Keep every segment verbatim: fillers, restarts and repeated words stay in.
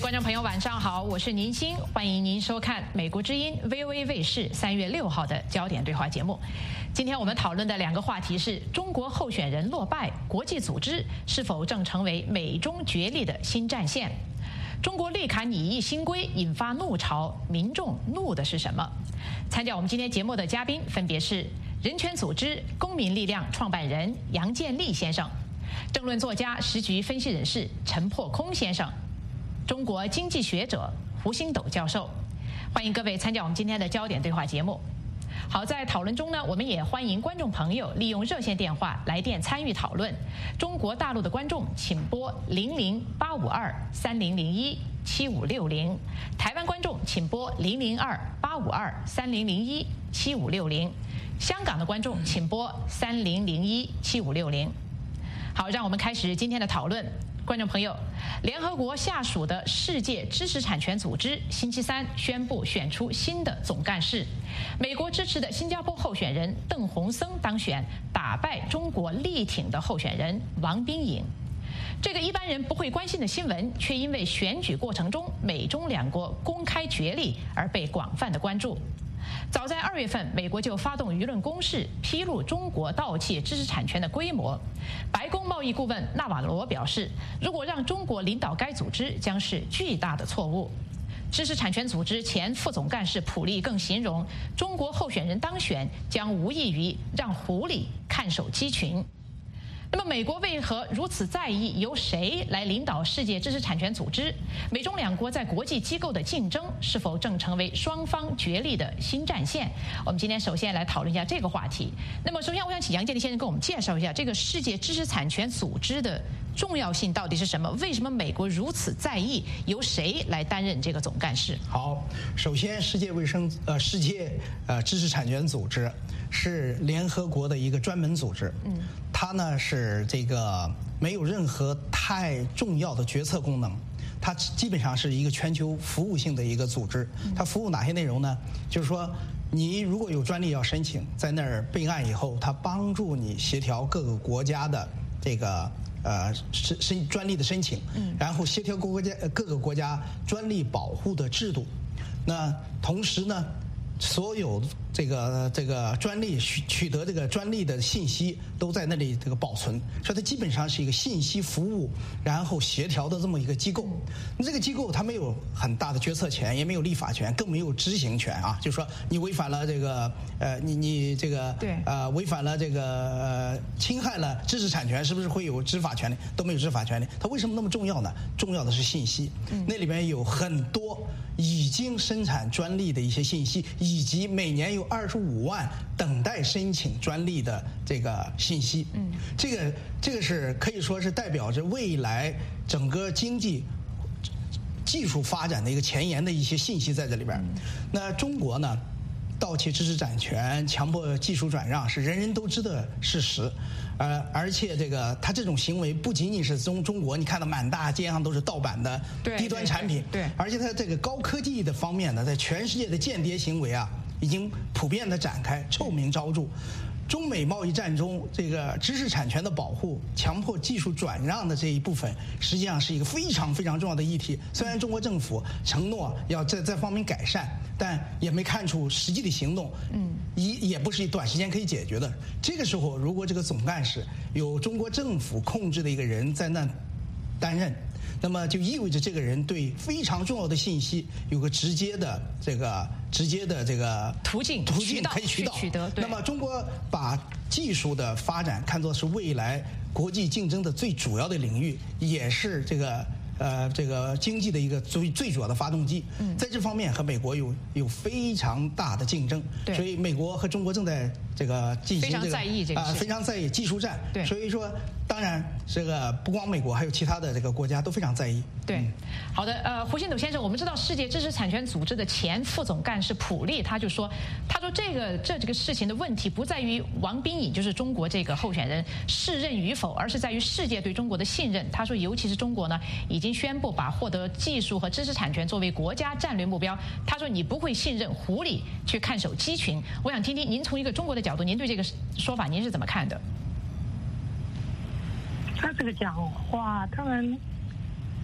观众朋友，晚上好，我是宁鑫，欢迎您收看美国之音 V O A 卫视三月六号的焦点对话节目。今天我们讨论的两个话题是：中国候选人落败，国际组织是否正成为美中角力的新战线？中国力砍拟议新规，引发怒潮，民众怒的是什么？参加我们今天节目的嘉宾分别是人权组织公民力量创办人杨建立先生，政论作家、时局分析人士陈破空先生，中国经济学者胡星斗教授。欢迎各位参加我们今天的焦点对话节目。好，在讨论中呢，我们也欢迎观众朋友利用热线电话来电参与讨论。中国大陆的观众请拨零零八五二三零零一七五六零，台湾观众请拨零零二八五二三零零一七五六零，香港的观众请拨三零零一七五六零。好，让我们开始今天的讨论。观众朋友，联合国下属的世界知识产权组织星期三宣布选出新的总干事，美国支持的新加坡候选人邓洪森当选，打败中国力挺的候选人王冰颖。这个一般人不会关心的新闻，却因为选举过程中美中两国公开角力而被广泛的关注。早在二月份，美国就发动舆论攻势，披露中国盗窃知识产权的规模。白宫贸易顾问纳瓦罗表示，如果让中国领导该组织，将是巨大的错误。知识产权组织前副总干事普利更形容，中国候选人当选将无异于让狐狸看守鸡群。那么，美国为何如此在意由谁来领导世界知识产权组织？美中两国在国际机构的竞争是否正成为双方角力的新战线？我们今天首先来讨论一下这个话题。那么，首先我想请杨建立先生跟我们介绍一下这个世界知识产权组织的重要性到底是什么？为什么美国如此在意由谁来担任这个总干事？ 好，首先，世界卫生呃世界呃知识产权组织是联合国的一个专门组织，嗯，它呢是这个没有任何太重要的决策功能，它基本上是一个全球服务性的一个组织。它服务哪些内容呢？就是说，你如果有专利要申请，在那儿备案以后，它帮助你协调各个国家的这个呃申申专利的申请，嗯，然后协调各个国家各个国家专利保护的制度。那同时呢，所有这个这个专利取取得这个专利的信息都在那里这个保存，所以它基本上是一个信息服务然后协调的这么一个机构。那这个机构它没有很大的决策权，也没有立法权，更没有执行权啊。就是说你违反了这个呃你你这个对呃违反了这个呃侵害了知识产权，是不是会有执法权利？都没有执法权利。它为什么那么重要呢？重要的是信息，那里面有很多已经生产专利的一些信息，以及每年有二十五万等待申请专利的这个信息。嗯，这个这个是可以说是代表着未来整个经济技术发展的一个前沿的一些信息在这里边。那中国呢，盗窃知识产权、强迫技术转让是人人都知的事实，呃，而且这个他这种行为不仅仅是中中国，你看到满大街上都是盗版的低端产品， 对，对对， 而且它这个高科技的方面呢，在全世界的间谍行为啊，已经普遍的展开，臭名昭著。中美贸易战中，这个知识产权的保护、强迫技术转让的这一部分，实际上是一个非常非常重要的议题。虽然中国政府承诺要在这方面改善，但也没看出实际的行动，嗯，也也不是短时间可以解决的。这个时候，如果这个总干事有中国政府控制的一个人在那担任，那么就意味着这个人对非常重要的信息有个直接的这个直接的这个途径途径可以渠道取得。 那么中国把技术的发展看作是未来国际竞争的最主要的领域，也是这个呃这个经济的一个最最主要的发动机。嗯，在这方面和美国有有非常大的竞争，所以美国和中国正在这个进行这个非常在意这个啊、呃、非常在意技术战。 对， 所以说当然这个不光美国，还有其他的这个国家都非常在意。 对， 嗯、 好的，呃，胡星斗先生，我们知道世界知识产权组织的前副总干事普利他就说，他说这个这这个事情的问题不在于王冰颖就是中国这个候选人适任与否，而是在于世界对中国的信任。他说，尤其是中国呢，已经宣布把获得技术和知识产权作为国家战略目标。他说，你不会信任狐狸去看守鸡群。我想听听您从一个中国的角度，您对这个说法您是怎么看的？ 他这个讲话，当然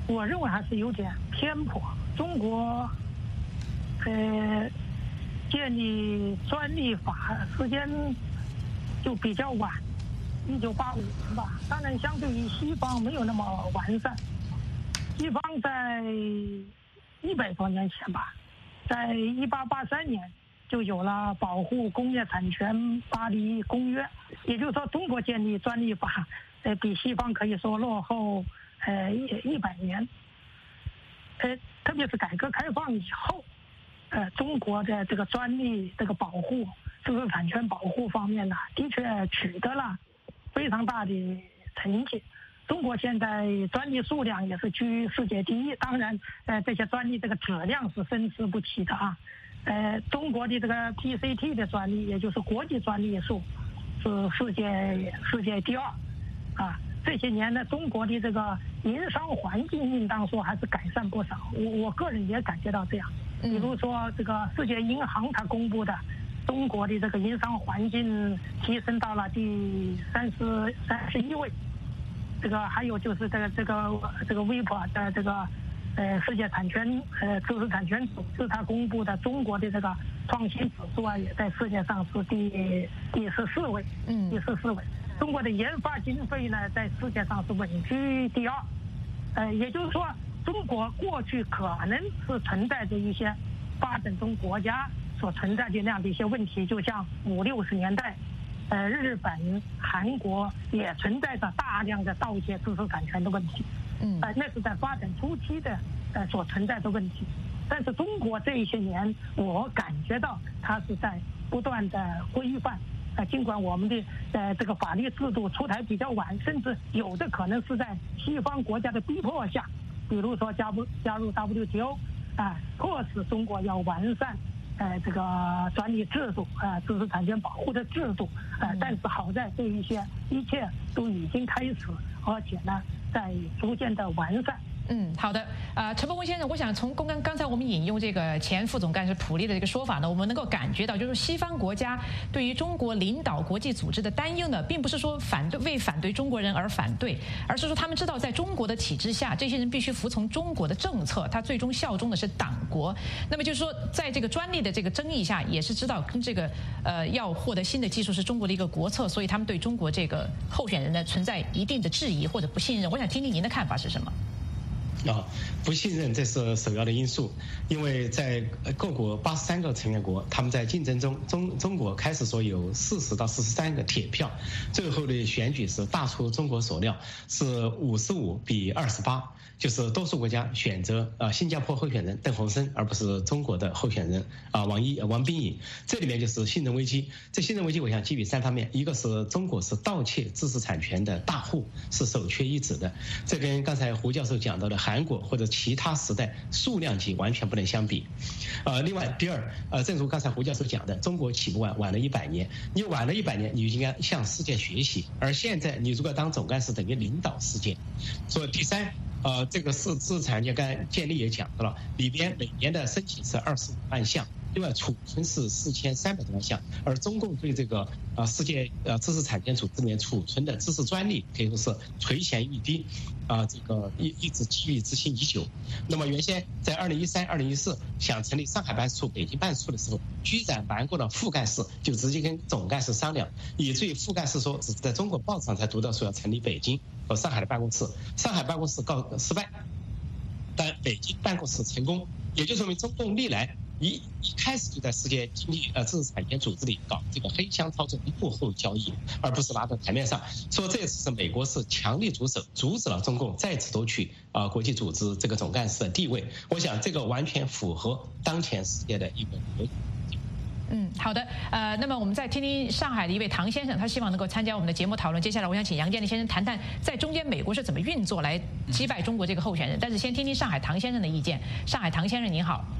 我认为还是有点偏颇。中国，呃，建立专利法时间就比较晚，一九八五年吧。当然，相对于西方没有那么完善。西方在一百多年前吧，在一八八三年就有了保护工业产权巴黎公约，也就是说，中国建立专利法，呃，比西方可以说落后呃一一百年。呃，特别是改革开放以后，呃，中国的这个专利这个保护、知识产权保护方面呢，的确取得了非常大的成绩。中国现在专利数量也是居世界第一，当然，呃，这些专利这个质量是参差不齐的啊。呃，中国的这个 P C T 的专利，也就是国际专利数，是世界世界第二，啊。这些年呢，中国的这个营商环境应当说还是改善不少。我我个人也感觉到这样。比如说，这个世界银行它公布的中国的这个营商环境提升到了第三十三十一位。这个还有就是这个这个这个 W I P O 的这个呃世界产权呃知识产权组织它公布的中国的这个创新指数啊，也在世界上是第第十四位，嗯，第十四位。中国的研发经费呢，在世界上是稳居第二，呃，也就是说，中国过去可能是存在着一些发展中国家所存在的那样的一些问题，就像五六十年代，呃，日本、韩国也存在着大量的盗窃知识产权的问题，嗯，呃，那是在发展初期的呃所存在的问题。但是中国这一些年，我感觉到它是在不断的规范。呃，尽管我们的呃这个法律制度出台比较晚，甚至有的可能是在西方国家的逼迫下，比如说加入加入 W T O， 啊，迫使中国要完善呃这个专利制度，呃知识产权保护的制度，呃，但是好在这一些一切都已经开始，而且呢，在逐渐的完善。 嗯，好的。呃，陈伯文先生，我想从刚刚刚才我们引用这个前副总干事普利的这个说法呢，我们能够感觉到，就是西方国家对于中国领导国际组织的担忧呢，并不是说反对为反对中国人而反对，而是说他们知道在中国的体制下，这些人必须服从中国的政策，他最终效忠的是党国。那么就是说，在这个专利的这个争议下，也是知道跟这个呃要获得新的技术是中国的一个国策，所以他们对中国这个候选人呢存在一定的质疑或者不信任。我想听听您的看法是什么？ 啊，不信任这是首要的因素，因为在各国八十三个成员国，他们在竞争中，中中国开始说有四十到四十三个铁票，最后的选举是大出中国所料，是五十五比二十八，就是多数国家选择啊新加坡候选人邓洪生，而不是中国的候选人啊王一王冰颖，这里面就是信任危机。这信任危机我想基于三方面，一个是中国是盗窃知识产权的大户，是首屈一指的，这跟刚才胡教授讲到的韩国或者其他时代数量级完全不能相比。呃，另外第二，呃，正如刚才胡教授讲的，中国起步晚晚了一百年，你晚了一百年，你就应该向世界学习，而现在你如果当总干事，等于领导世界。所以第三。呃，这个是知识产权，刚才建立也讲到了，里边每年的申请是二十五万项，另外储存是四千三百多万项，而中共对这个呃世界呃知识产权组织里面储存的知识专利可以说是垂涎欲滴，啊、呃，这个一一直积郁之心已久。那么原先在二零一三、二零一四想成立上海办事处、北京办事处的时候，居然瞒过了副干事，就直接跟总干事商量，以至于副干事说只是在中国报纸上才读到说要成立北京和上海的办公室，上海办公室告失败，但北京办公室成功，也就说明中共历来一一开始就在世界经济呃知识产权组织里搞这个黑箱操作、幕后交易，而不是拿到台面上。说这次是美国是强力主手，阻止了中共再次夺取啊、呃、国际组织这个总干事的地位。我想这个完全符合当前世界的一个格局。 嗯，好的，呃，那么我们再听听上海的一位唐先生，他希望能够参加我们的节目讨论。接下来，我想请杨建立先生谈谈在中间美国是怎么运作来击败中国这个候选人。但是先听听上海唐先生的意见。上海唐先生您好。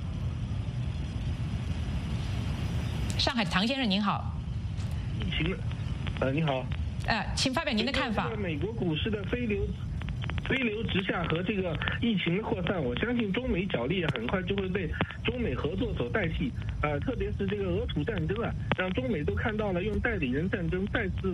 上海唐先生您好。 疫情，呃，你好。 呃，请发表您的看法。 美国股市的飞流。飞流直下和这个疫情的扩散，我相信中美角力很快就会被中美合作所代替。呃，特别是这个俄土战争啊，让中美都看到了用代理人战争再次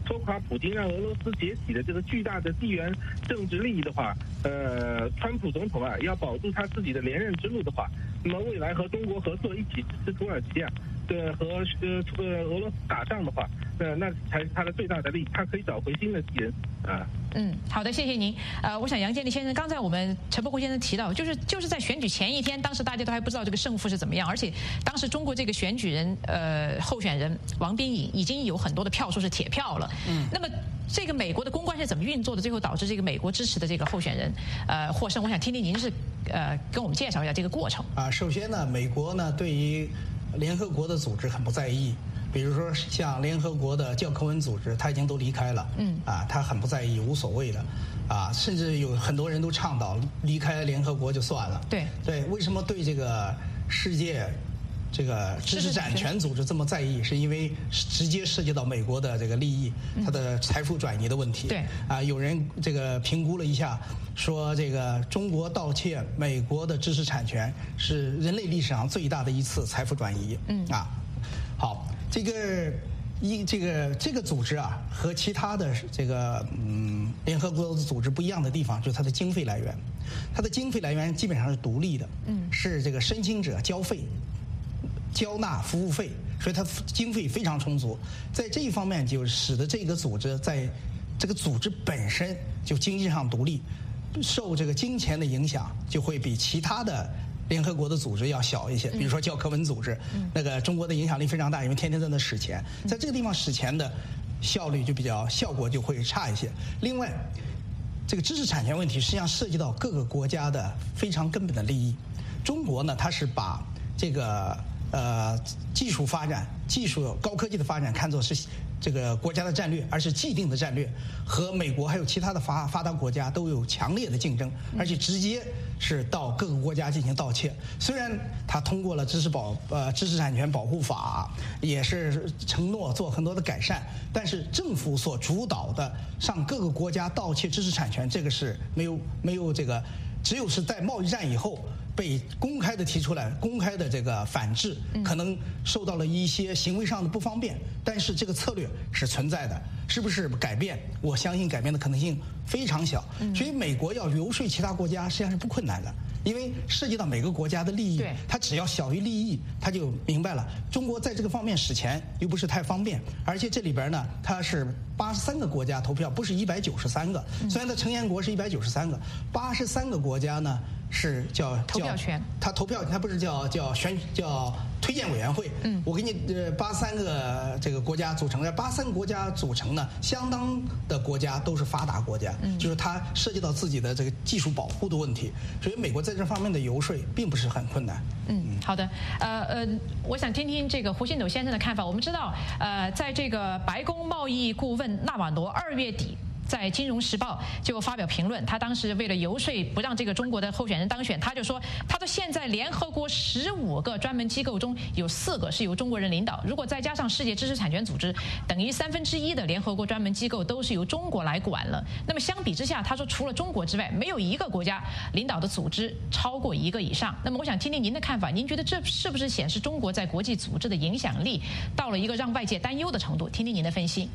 拖垮普京，让俄罗斯解体的这个巨大的地缘政治利益的话，呃，川普总统啊要保住他自己的连任之路的话，那么未来和中国合作一起支持土耳其啊，呃和呃呃俄罗斯打仗的话，呃那才是他的最大的利益，他可以找回新的敌人啊。 嗯，好的，谢谢您。呃，我想杨建立先生，刚才我们陈伯宏先生提到，就是就是在选举前一天，当时大家都还不知道这个胜负是怎么样，而且当时中国这个选举人呃候选人王斌已已经有很多的票数是铁票了。嗯，那么这个美国的公关是怎么运作的？最后导致这个美国支持的这个候选人呃获胜。我想听听您是呃跟我们介绍一下这个过程。 啊，首先呢，美国呢对于联合国的组织很不在意。比如说像联合国的教科文组织，他已经都离开了，嗯，啊，他很不在意，无所谓的，啊，甚至有很多人都倡导离开联合国就算了， 对对，为什么对这个世界这个知识产权组织这么在意？是因为直接涉及到美国的这个利益，它的财富转移的问题。 对啊，有人这个评估了一下，说这个中国盗窃美国的知识产权是人类历史上最大的一次财富转移。嗯啊，好。这个一这个这个组织啊，和其他的这个嗯联合国的组织不一样的地方，就是它的经费来源。它的经费来源基本上是独立的，嗯，是这个申请者交费、交纳服务费，所以它经费非常充足。在这一方面，就使得这个组织在这个组织本身就经济上独立，受这个金钱的影响就会比其他的联合国的组织要小一些，比如说教科文组织，嗯、那个中国的影响力非常大，因为天天在那使钱，在这个地方使钱的效率就比较效果就会差一些。另外，这个知识产权问题实际上涉及到各个国家的非常根本的利益。中国呢，它是把这个呃技术发展、技术高科技的发展看作是这个国家的战略，而是既定的战略，和美国还有其他的发发达国家都有强烈的竞争，而且直接是到各个国家进行盗窃。虽然他通过了知识保呃知识产权保护法，也是承诺做很多的改善，但是政府所主导的上各个国家盗窃知识产权，这个是没有没有这个，只有是在贸易战以后被公开的提出来，公开的这个反制，可能受到了一些行为上的不方便，但是这个策略是存在的，是不是改变？我相信改变的可能性非常小。所以美国要游说其他国家实际上是不困难的，因为涉及到每个国家的利益，它只要小于利益，它就明白了。中国在这个方面使钱又不是太方便，而且这里边呢，它是八十三个国家投票，不是一百九十三个。虽然它成员国是一百九十三个，八十三个国家呢是叫投票权， 他投票，他不是叫叫选叫推荐委员会。嗯，我给你呃八三个这个国家组成的，八三个国家组成呢，相当的国家都是发达国家，嗯，就是它涉及到自己的这个技术保护的问题，所以美国在这方面的游说并不是很困难。 嗯，好的，呃呃，我想听听这个胡新斗先生的看法。我们知道，呃，在这个白宫贸易顾问纳瓦罗二月底在《金融时报》就发表评论，他当时为了游说不让这个中国的候选人当选，他就说，他说现在联合国十五个专门机构中有四个是由中国人领导，如果再加上世界知识产权组织，等于三分之一的联合国专门机构都是由中国来管了。那么相比之下，他说除了中国之外，没有一个国家领导的组织超过一个以上。那么我想听听您的看法，您觉得这是不是显示中国在国际组织的影响力到了一个让外界担忧的程度？听听您的分析。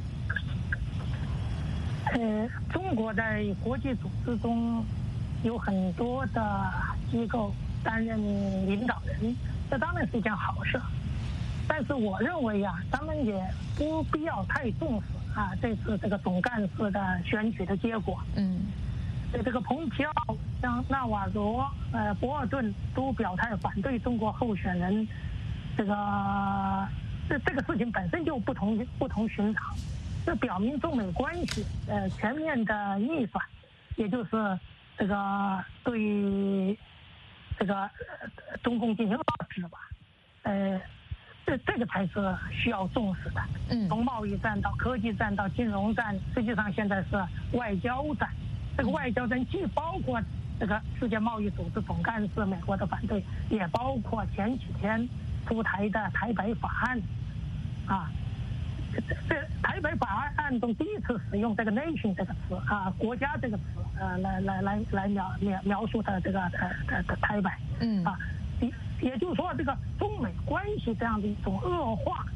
呃，中国在国际组织中有很多的机构担任领导人，这当然是一件好事。但是我认为啊，咱们也不必要太重视啊这次这个总干事的选举的结果。嗯，这个蓬皮奥、像纳瓦罗、呃博尔顿都表态反对中国候选人，这个这这个事情本身就不同不同寻常。这表明中美关系呃全面的逆转，也就是这个对这个、呃、中共进行遏制吧，呃，这这个才是需要重视的。嗯，从贸易战到科技战到金融战，实际上现在是外交战。这个外交战既包括这个世界贸易组织总干事美国的反对，也包括前几天出台的台北法案，啊。这台北法案中第一次使用这个 nation 这个词啊，国家这个词，呃，来来来来描描描述的这个呃的台北，嗯啊，也也就是说，这个中美关系这样的一种恶化，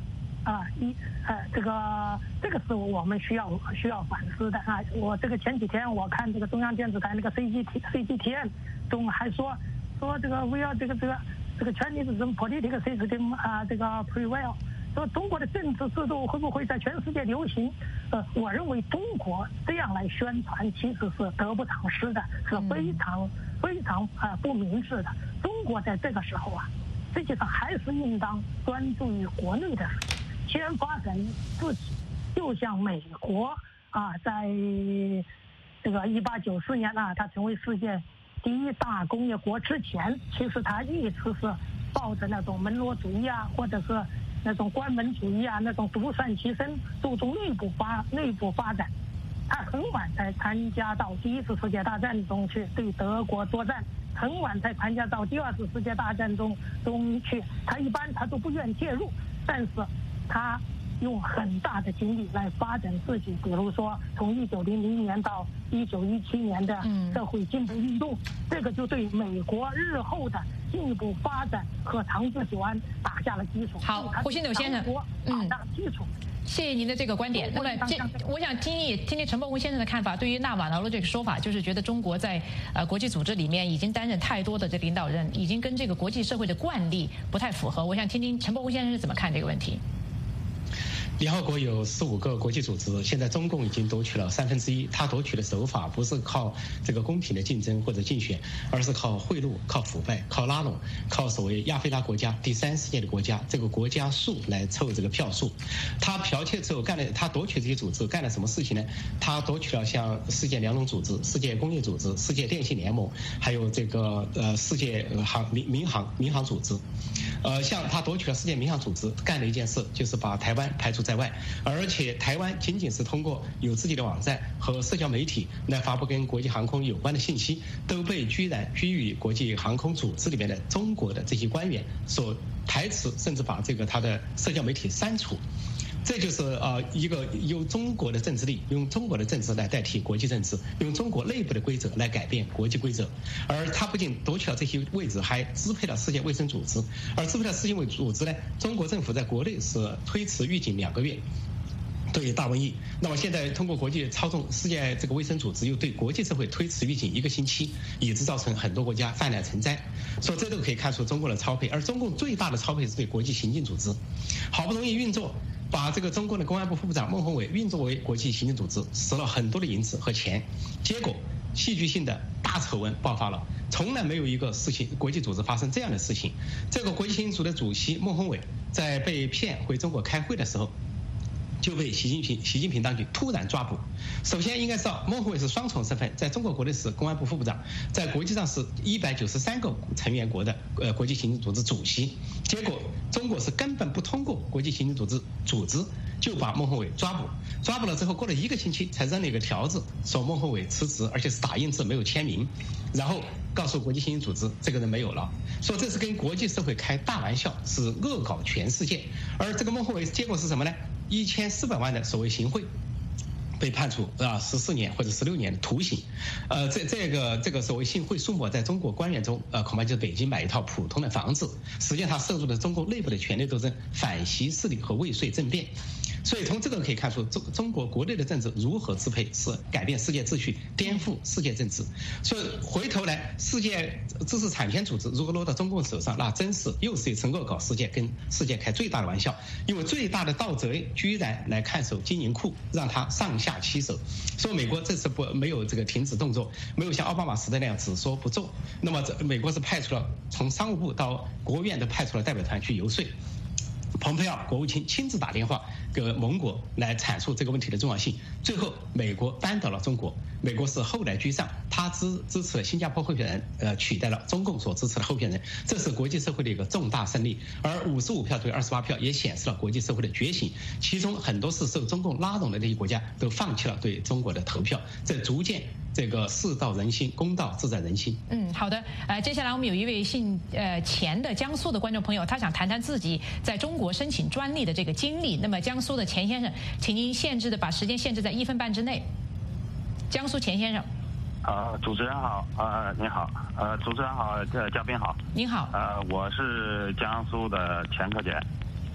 啊，一呃，这个这个是我们需要需要反思的啊。我这个前几天我看这个中央电视台那个 C G T C G T N 中还说说这个 we are 这个这个这个 Chinese political system 啊，这个 prevail。说中国的政治制度会不会在全世界流行？呃，我认为中国这样来宣传其实是得不偿失的，是非常非常呃不明智的。中国在这个时候啊，实际上还是应当专注于国内的事情，先发展自己。就像美国啊，在这个一八九四年啊，它成为世界第一大工业国之前，其实它一直是抱着那种门罗主义啊，或者是那种关门主义啊，那种独善其身，注重内部发内部发展。他很晚才参加到第一次世界大战中去对德国作战，很晚才参加到第二次世界大战中中去。他一般他都不愿介入，但是他用很大的精力来发展自己，比如说从一九零零年到一九一七年的社会进步运动，这个就对美国日后的进一步发展和长治久安打下了基础。 好，胡新柳先生， 嗯，打下了基础。 谢谢您的这个观点。那么，这我想听听听听陈伯文先生的看法。对于纳瓦罗的这个说法，就是觉得中国在呃国际组织里面已经担任太多的这个领导人，已经跟这个国际社会的惯例不太符合。我想听听陈伯文先生是怎么看这个问题。 联合国有十五个国际组织，现在中共已经夺取了三分之一。他夺取的手法不是靠这个公平的竞争或者竞选，而是靠贿赂、靠腐败、靠拉拢、靠所谓亚非拉国家、第三世界的国家这个国家数来凑这个票数。他剽窃之后干了，他夺取这些组织干了什么事情呢？他夺取了像世界粮农组织、世界工业组织、世界电信联盟，还有这个呃世界航民民航民航组织。呃，像他夺取了世界民航组织，干了一件事，就是把台湾排除在外，而且台湾仅仅是通过有自己的网站和社交媒体来发布跟国际航空有关的信息，都被居然居于国际航空组织里面的中国的这些官员所台词，甚至把这个他的社交媒体删除。这就是呃一个用中国的政治力，用中国的政治来代替国际政治，用中国内部的规则来改变国际规则。而他不仅夺取了这些位置，还支配了世界卫生组织。而支配了世界卫生组织呢，中国政府在国内是推迟预警两个月。对大瘟疫，那么现在通过国际操纵世界这个卫生组织，又对国际社会推迟预警一个星期，以致造成很多国家泛滥成灾。所以这都可以看出中国的操配。而中共最大的操配是对国际行政组织，好不容易运作，把这个中共的公安部副部长孟宏伟运作为国际行政组织，使了很多的银子和钱，结果戏剧性的大丑闻爆发了。从来没有一个事情国际组织发生这样的事情。这个国际行政组织的主席孟宏伟在被骗回中国开会的时候，就被习近平习近平当局突然抓捕。首先应该知道，孟宏伟是双重身份，在中国国内是公安部副部长，在国际上是一百九十三个成员国的呃国际行政组织主席。结果中国是根本不通过国际行政组织组织就把孟宏伟抓捕，抓捕了之后，过了一个星期才扔了一个条子，说孟宏伟辞职，而且是打印字没有签名，然后告诉国际行政组织这个人没有了，说这是跟国际社会开大玩笑，是恶搞全世界。而这个孟宏伟结果是什么呢？一千四百万的所谓行贿，被判处啊十四年或者十六年的徒刑。呃，这这个这个所谓行贿数目，在中国官员中，呃，恐怕就是北京买一套普通的房子。实际上，它涉入了中国内部的权力斗争、反习势力和未遂政变。所以从这个可以看出，中中国国内的政治如何支配，是改变世界秩序、颠覆世界政治。所以回头来，世界知识产权组织如果落到中共手上，那真是又是一次恶搞世界，跟世界开最大的玩笑。因为最大的盗贼居然来看守金银库，让他上下其手。说美国这次不没有这个停止动作，没有像奥巴马时代那样只说不做。那么这美国是派出了从商务部到国务院都派出了代表团去游说。蓬佩奥国务卿亲自打电话给盟国来阐述这个问题的重要性，最后美国扳倒了中国，美国是后来居上，他支支持了新加坡候选人，呃，取代了中共所支持的候选人，这是国际社会的一个重大胜利。而五十五票对二十八票也显示了国际社会的觉醒，其中很多是受中共拉拢的这些国家都放弃了对中国的投票，这逐渐这个事到人心，公道自在人心。 嗯，好的，呃，接下来我们有一位姓呃钱的江苏的观众朋友，他想谈谈自己在中国申请专利的这个经历。那么江苏的钱先生，请您限制的把时间限制在一分半之内。江苏钱先生。 呃，主持人好，呃，您好，呃，主持人好，呃，嘉宾好， 您好， 呃，我是江苏的钱克俭，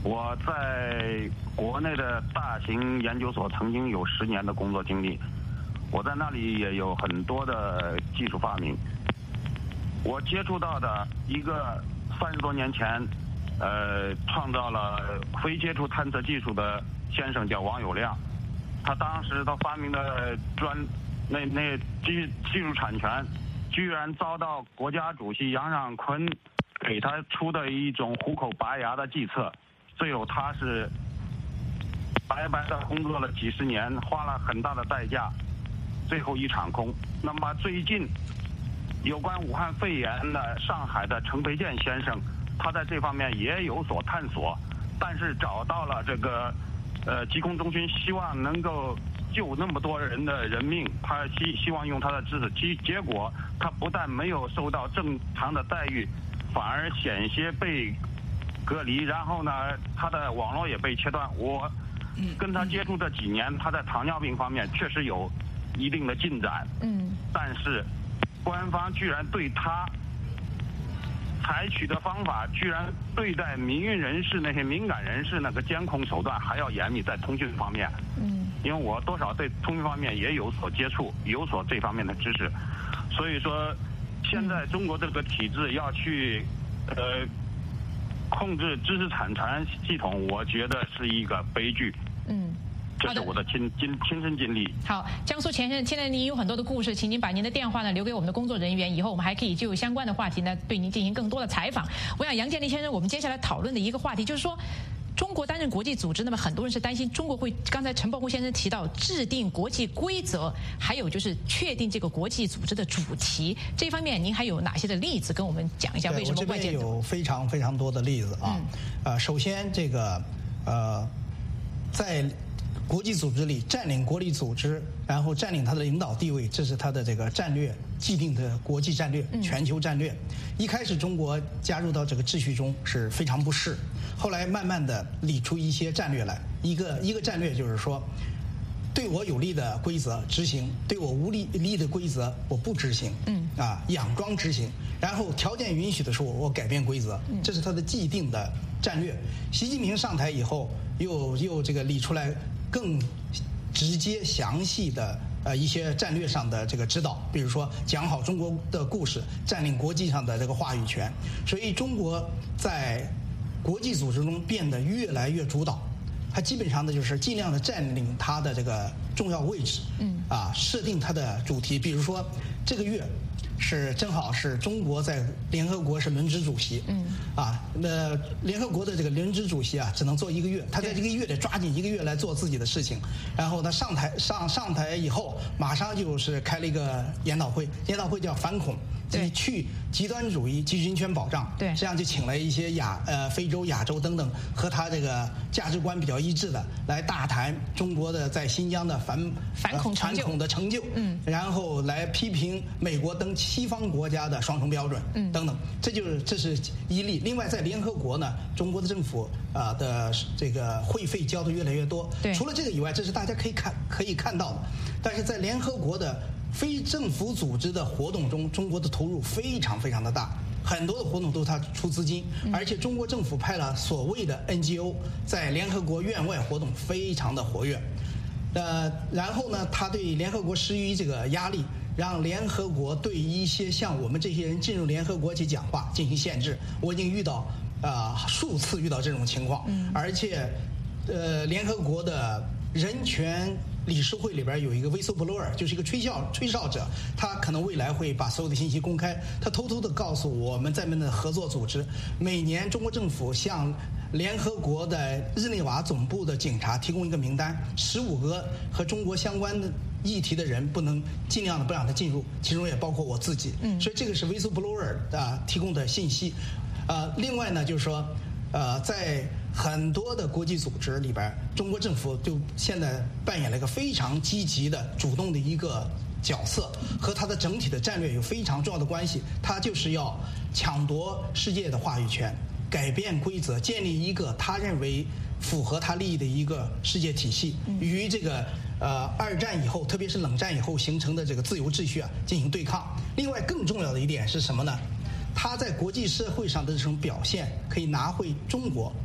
我在国内的大型研究所曾经有十年的工作经历，我在那里也有很多的技术发明。我接触到的一个三十多年前，呃，创造了非接触探测技术的先生叫王友亮，他当时他发明的专那那技技术产权，居然遭到国家主席杨尚昆给他出的一种虎口拔牙的计策，最后他是白白的工作了几十年，花了很大的代价，最后一场空。那么最近有关武汉肺炎的上海的陈培建先生，他在这方面也有所探索，但是找到了这个呃疾控中心，希望能够救那么多人的人命，他希希望用他的知识，其结果他不但没有受到正常的待遇，反而险些被隔离，然后呢，他的网络也被切断。我跟他接触这几年，他在糖尿病方面确实有一定的进展，嗯，但是官方居然对他采取的方法，居然对待民运人士那些敏感人士那个监控手段还要严密，在通讯方面，嗯，因为我多少对通讯方面也有所接触，有所这方面的知识，所以说，现在中国这个体制要去，呃，控制知识产权系统，我觉得是一个悲剧，嗯。这是我的亲亲亲身经历。 好，江苏先生，现在您有很多的故事，请您把您的电话呢留给我们的工作人员，以后我们还可以就相关的话题呢对您进行更多的采访。我想杨建立先生，我们接下来讨论的一个话题就是说，中国担任国际组织，那么很多人是担心中国会，刚才陈伯虎先生提到制定国际规则，还有就是确定这个国际组织的主题，这方面您还有哪些的例子跟我们讲一下？为什么关键？ 我这边有非常非常多的例子啊。嗯、呃，首先这个呃，在国际组织里占领国际组织，然后占领它的领导地位，这是它的这个战略既定的国际战略、全球战略。一开始中国加入到这个秩序中是非常不适，后来慢慢的理出一些战略来。一个一个战略就是说，对我有利的规则执行，对我无利利的规则我不执行。嗯啊，佯装执行，然后条件允许的时候我改变规则，这是它的既定的战略。习近平上台以后，又又这个理出来更直接详细的呃一些战略上的这个指导，比如说讲好中国的故事，占领国际上的这个话语权。所以中国在国际组织中变得越来越主导，它基本上呢就是尽量的占领它的这个重要位置，嗯啊，设定它的主题。比如说这个月是正好是中国在联合国是轮值主席，嗯，啊，那联合国的这个轮值主席啊，只能做一个月，他在这个月得抓紧一个月来做自己的事情，然后他上台上上台以后，马上就是开了一个研讨会，研讨会叫反恐，即去极端主义及人权保障，对，这样就请了一些亚呃非洲、亚洲等等和他这个价值观比较一致的来大谈中国的在新疆的反反恐反恐的成就，嗯，然后来批评美国等西方国家的双重标准，嗯，等等，这就是这是一例。另外，在联合国呢，中国的政府啊、呃、的这个会费交的越来越多。对，除了这个以外，这是大家可以看可以看到的。但是在联合国的非政府组织的活动中，中国的投入非常非常的大，很多的活动都是他出资金，而且中国政府派了所谓的 N G O 在联合国院外活动非常的活跃。呃，然后呢，他对联合国施予这个压力，让联合国对一些像我们这些人进入联合国去讲话进行限制。我已经遇到呃数次遇到这种情况，而且呃联合国的人权理事会里边有一个 whistleblower， 就是一个吹哨吹哨者，他可能未来会把所有的信息公开。他偷偷的告诉我们在们的合作组织，每年中国政府向联合国的日内瓦总部的警察提供一个名单，十五个和中国相关的议题的人不能尽量的不让他进入，其中也包括我自己。嗯，所以这个是 whistleblower 啊、呃、提供的信息。呃，另外呢，就是说，呃，在很多的国际组织里边，中国政府就现在扮演了一个非常积极的、主动的一个角色，和它的整体的战略有非常重要的关系。它就是要抢夺世界的话语权，改变规则，建立一个他认为符合他利益的一个世界体系，与这个呃二战以后，特别是冷战以后形成的这个自由秩序啊进行对抗。另外，更重要的一点是什么呢？他在国际社会上的这种表现，可以拿回中国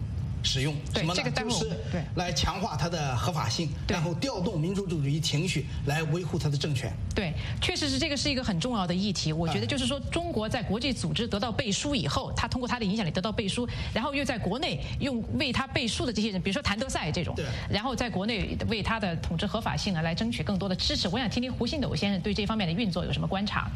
使用，什么呢？ 这个就是来强化它的合法性，然后调动民族主义情绪来维护它的政权。 对，确实是这个是一个很重要的议题。我觉得就是说，中国在国际组织得到背书以后，他通过他的影响力得到背书，然后又在国内用为他背书的这些人，比如说谭德赛这种，然后在国内为他的统治合法性啊来争取更多的支持。我想听听胡信斗先生对这方面的运作有什么观察？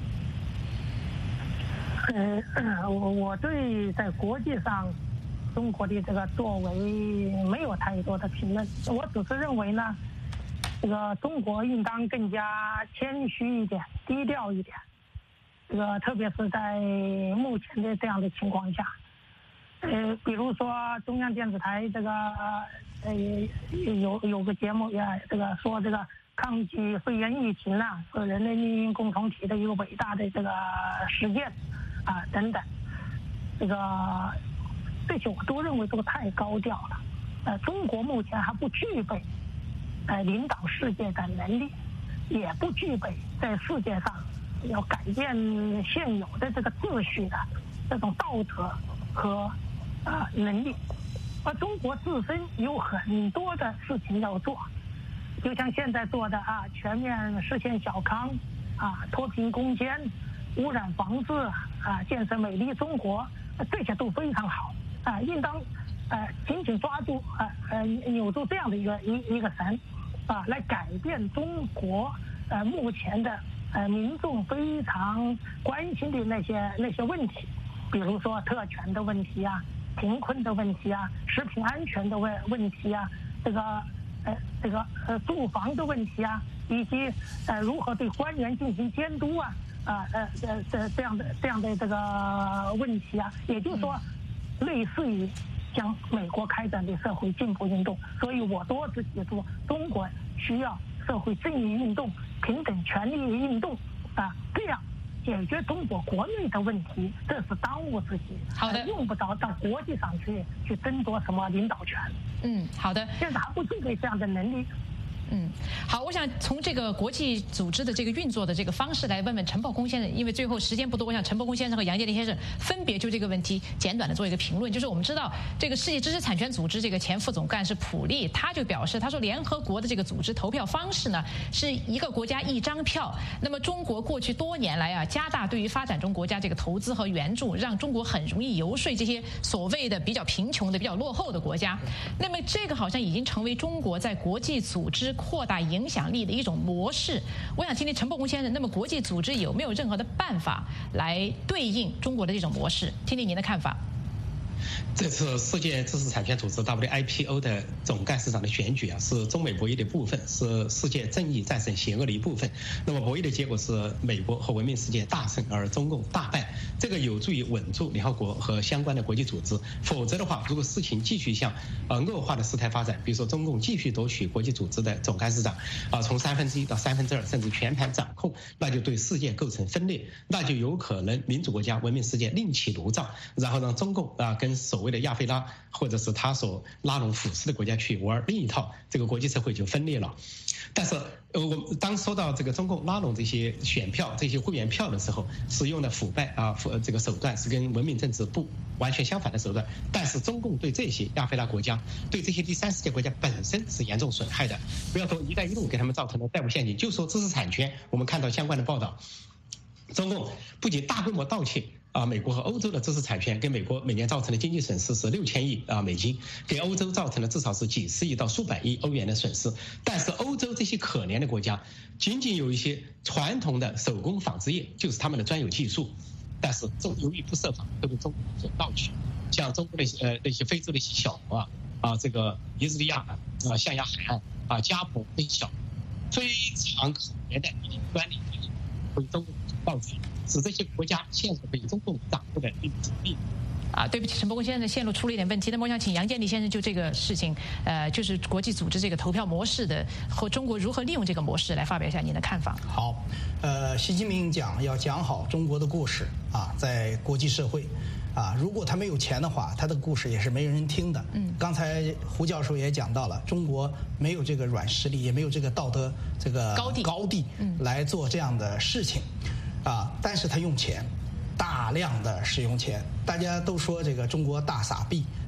呃，我我对在国际上中国的这个作为没有太多的评论，我只是认为呢，这个中国应当更加谦虚一点，低调一点。这个特别是在目前的这样的情况下，呃，比如说中央电视台这个呃有有个节目也这个说这个抗击肺炎疫情啊是人类命运共同体的一个伟大的这个实践啊等等，这个这些我都认为都太高调了。呃，中国目前还不具备呃领导世界的能力，也不具备在世界上要改变现有的这个秩序的这种道德和啊、呃、能力，而中国自身有很多的事情要做，就像现在做的啊，全面实现小康啊，脱贫攻坚、污染防治啊，建设美丽中国，这些都非常好啊，应当呃紧紧抓住啊呃扭住这样的一个一一个绳啊，来改变中国呃目前的呃民众非常关心的那些那些问题，比如说特权的问题啊、贫困的问题啊、食品安全的问问题啊，这个呃这个呃住房的问题啊，以及呃如何对官员进行监督啊啊呃呃这这样的这样的这个问题啊，也就是说，类似于像美国开展的社会进步运动，所以我多次提出，中国需要社会正义运动、平等权利运动啊，这样解决中国国内的问题，这是当务之急。 好的， 用不着到国际上去去争夺什么领导权。 嗯，好的。 现在还不具备这样的能力。 嗯，好，我想从这个国际组织的这个运作的这个方式来问问陈伯公先生，因为最后时间不多，我想陈伯公先生和杨洁篪先生分别就这个问题简短的做一个评论。就是我们知道这个世界知识产权组织这个前副总干事普利，他就表示，他说联合国的这个组织投票方式呢是一个国家一张票。那么中国过去多年来啊，加大对于发展中国家这个投资和援助，让中国很容易游说这些所谓的比较贫穷的、比较落后的国家。那么这个好像已经成为中国在国际组织扩大影响力的一种模式。我想听听陈伯公先生，那么国际组织有没有任何的办法来对应中国的这种模式？听听您的看法。 这次世界知识产权组织 W I P O 的总干事长的选举啊，是中美博弈的部分，是世界正义战胜邪恶的一部分。那么博弈的结果是美国和文明世界大胜，而中共大败。这个有助于稳住联合国和相关的国际组织。否则的话，如果事情继续向呃恶化的事态发展，比如说中共继续夺取国际组织的总干事长啊，从三分之一到三分之二，甚至全盘掌控，那就对世界构成分裂，那就有可能民主国家、文明世界另起炉灶，然后让中共啊跟所谓的亚非拉或者是他所拉拢腐蚀的国家去玩另一套，这个国际社会就分裂了。但是呃，我当说到这个中共拉拢这些选票、这些会员票的时候，使用的腐败啊，腐这个手段是跟文明政治不完全相反的手段。但是中共对这些亚非拉国家、对这些第三世界国家本身是严重损害的。不要说“一带一路”给他们造成的债务陷阱，就说知识产权，我们看到相关的报道，中共不仅大规模盗窃啊，美国和欧洲的知识产权，给美国每年造成的经济损失是六千亿啊美金，给欧洲造成了至少是几十亿到数百亿欧元的损失。但是欧洲这些可怜的国家，仅仅有一些传统的手工纺织业，就是他们的专有技术，但是中由于不设防，都被中国所盗取。像中国的呃那些非洲的一些小国啊啊，这个尼日利亚啊、象牙海岸啊、加蓬这些小，非常可怜的一些专利被中国盗取，使这些国家现在被中共掌握的一种力。 啊，对不起，陈伯公先生陷入出了一点问题。那么我想请杨洁篪先生就这个事情，呃，就是国际组织这个投票模式的和中国如何利用这个模式来发表一下您的看法。 好，呃，习近平讲要讲好中国的故事啊，在国际社会。啊，如果他没有钱的话，他的故事也是没人听的。嗯，刚才胡教授也讲到了，中国没有这个软实力，也没有这个道德这个高地高地来做这样的事情，啊，但是他用钱，大量的使用钱。大家都说这个中国大撒币，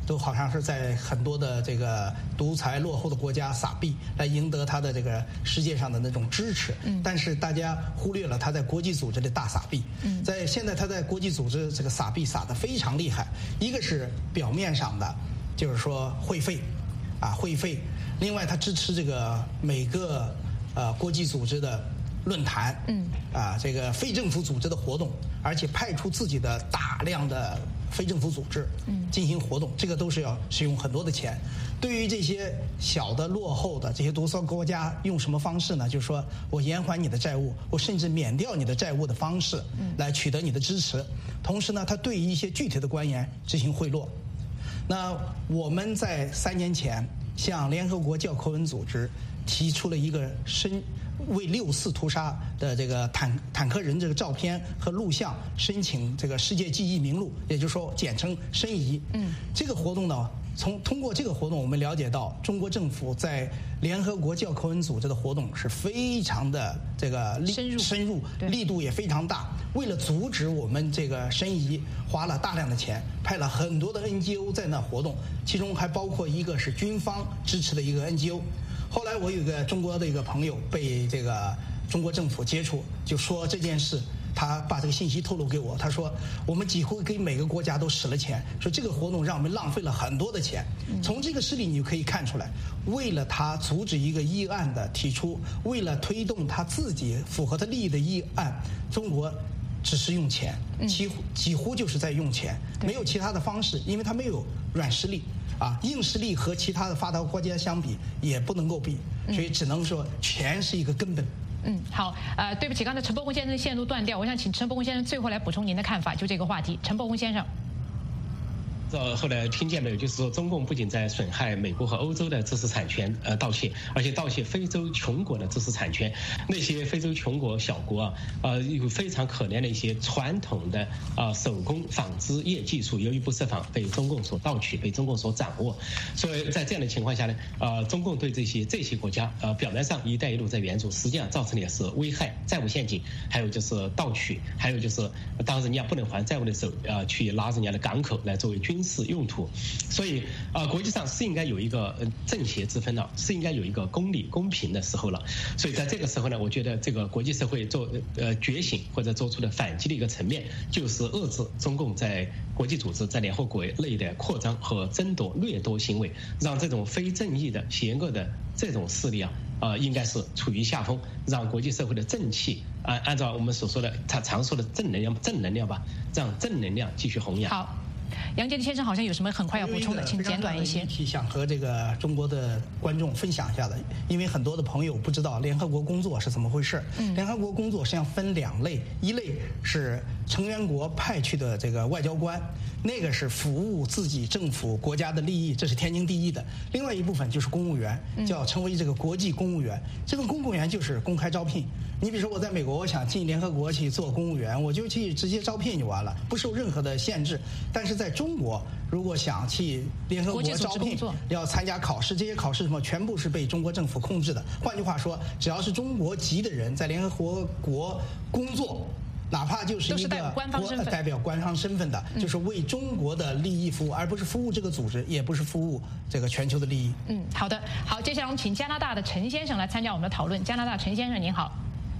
都好像是在很多的这个独裁落后的国家撒币，来赢得他的这个世界上的那种支持。嗯，但是大家忽略了他在国际组织的大撒币。嗯，在现在他在国际组织这个撒币撒得非常厉害，一个是表面上的，就是说会费，啊会费，另外他支持这个每个呃国际组织的论坛，嗯，啊这个非政府组织的活动，而且派出自己的大量的非政府组织，嗯，进行活动，这个都是要使用很多的钱。对于这些小的落后的这些独裁国家，用什么方式呢？就是说我延缓你的债务，我甚至免掉你的债务的方式，来取得你的支持。同时呢，他对于一些具体的官员执行贿赂。那我们在三年前向联合国教科文组织提出了一个申为六四屠杀的这个坦坦克人这个照片和录像申请这个世界记忆名录，也就是说简称申遗。嗯，这个活动呢，从通过这个活动，我们了解到中国政府在联合国教科文组织的活动是非常的这个深入， 深入，力度也非常大。为了阻止我们这个申遗，花了大量的钱，派了很多的 N G O 在那活动，其中还包括一个是军方支持的一个 N G O。后来我有一个中国的一个朋友被这个中国政府接触，就说这件事，他把这个信息透露给我。他说我们几乎给每个国家都使了钱，说这个活动让我们浪费了很多的钱。从这个事例你就可以看出来，为了他阻止一个议案的提出，为了推动他自己符合他利益的议案，中国只是用钱，几乎几乎就是在用钱，没有其他的方式，因为他没有软实力。啊，硬实力和其他的发达国家相比也不能够比，所以只能说钱是一个根本。 嗯，好，呃，对不起，刚才陈伯宏先生的线路断掉，我想请陈伯宏先生最后来补充您的看法，就这个话题。陈伯宏先生。 呃，后来听见没有？就是说，中共不仅在损害美国和欧洲的知识产权，呃，盗窃，而且盗窃非洲穷国的知识产权。那些非洲穷国小国啊，呃，有非常可怜的一些传统的啊、呃、手工纺织业技术，由于不设防被中共所盗取，被中共所掌握。所以在这样的情况下呢，呃，中共对这些这些国家，呃，表面上“一带一路”在援助，实际上造成的也是危害、债务陷阱，还有就是盗取，还有就是当人家不能还债务的时候，呃，去拉人家的港口来作为军。军事用途，所以啊、呃，国际上是应该有一个呃正邪之分了，是应该有一个公理公平的时候了。所以在这个时候呢，我觉得这个国际社会做呃觉醒或者做出的反击的一个层面，就是遏制中共在国际组织、在联合国内的扩张和争夺、掠夺行为，让这种非正义的、邪恶的这种势力啊，呃，应该是处于下风，让国际社会的正气按按照我们所说的常常说的正能量、正能量吧，让正能量继续弘扬。 好。杨洁篪先生好像有什么很快要补充的，请简短一些。 想和这个中国的观众分享一下的，因为很多的朋友不知道联合国工作是怎么回事。嗯，联合国工作实际上分两类，一类是成员国派去的这个外交官，那个是服务自己政府国家的利益，这是天经地义的。另外一部分就是公务员，叫成为这个国际公务员。这个公务员就是公开招聘。你比如说我在美国，我想进联合国去做公务员，我就去直接招聘就完了，不受任何的限制。但是在中国，如果想去联合国招聘，要参加考试，这些考试什么全部是被中国政府控制的。换句话说，只要是中国籍的人在联合国国工作，哪怕就是一个国代表官方身份的，就是为中国的利益服务，而不是服务这个组织，也不是服务这个全球的利益。 嗯，好的，好，接下来我们请加拿大的陈先生来参加我们的讨论。加拿大陈先生您好。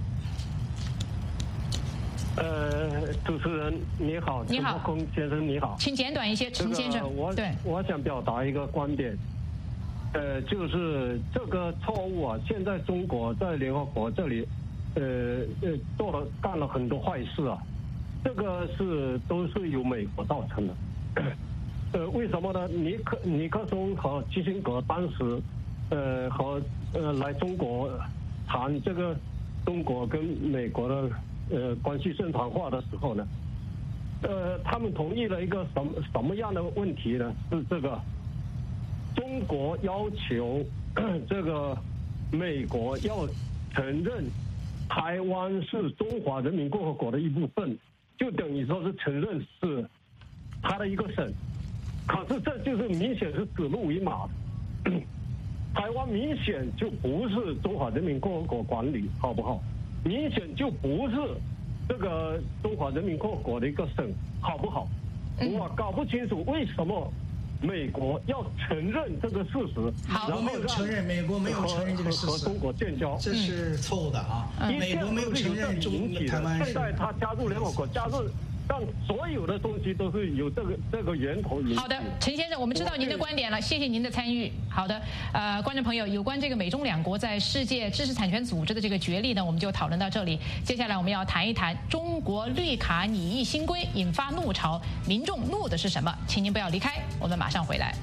呃，主持人你好， 你好， 陈伯宏先生你好， 请简短一些，陈先生。 这个、我对， 我想表达一个观点，呃，就是这个错误啊，现在中国在联合国这里，呃呃，做了干了很多坏事啊，这个是都是由美国造成的。呃，为什么呢？尼克尼克松和基辛格当时，呃和呃来中国谈这个中国跟美国的。呃，关系正常化的时候呢，呃，他们同意了一个什么什么样的问题呢？是这个中国要求这个美国要承认台湾是中华人民共和国的一部分，就等于说是承认是他的一个省。可是这就是明显是指鹿为马的，台湾明显就不是中华人民共和国管理，好不好？明显就不是这个中华人民共和国的一个省，好不好？我搞不清楚为什么美国要承认这个事实。 好，我没有承认，美国没有承认这个事实， 和中国建交， 这是错误的啊！ 嗯、 美国没有承认中台湾。 现在他加入联合国，加入。让所有的东西都是有这个这个源头。 好的，陈先生，我们知道您的观点了，谢谢您的参与。好的，呃，观众朋友，有关这个美中两国在世界知识产权组织的这个角力呢，我们就讨论到这里。接下来我们要谈一谈中国绿卡拟议新规引发怒潮，民众怒的是什么？请您不要离开，我们马上回来。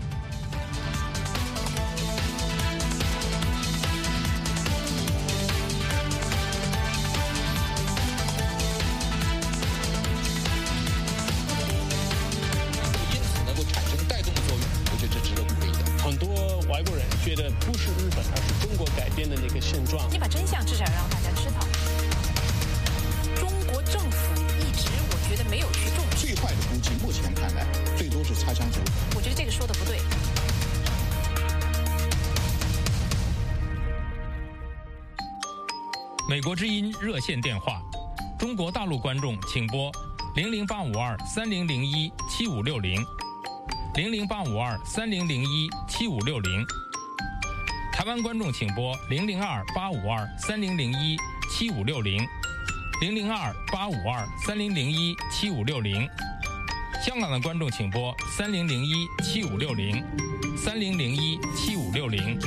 觉得不是日本，而是中国改变的那个现状。 你把真相至少让大家知道。中国政府一直，我觉得没有去重视。 最坏的估计，目前看来，最多是擦枪走火。 我觉得这个说的不对。 美国之音热线电话，中国大陆观众请拨零零八五二三零零一七五六零，零零八五二三零零一七五六零。台湾观众请拨零零二八五二三零零一七五六零，零零二八五二三零零一七五六零。香港的观众请拨三零零一七五六零，三零零一七五六零。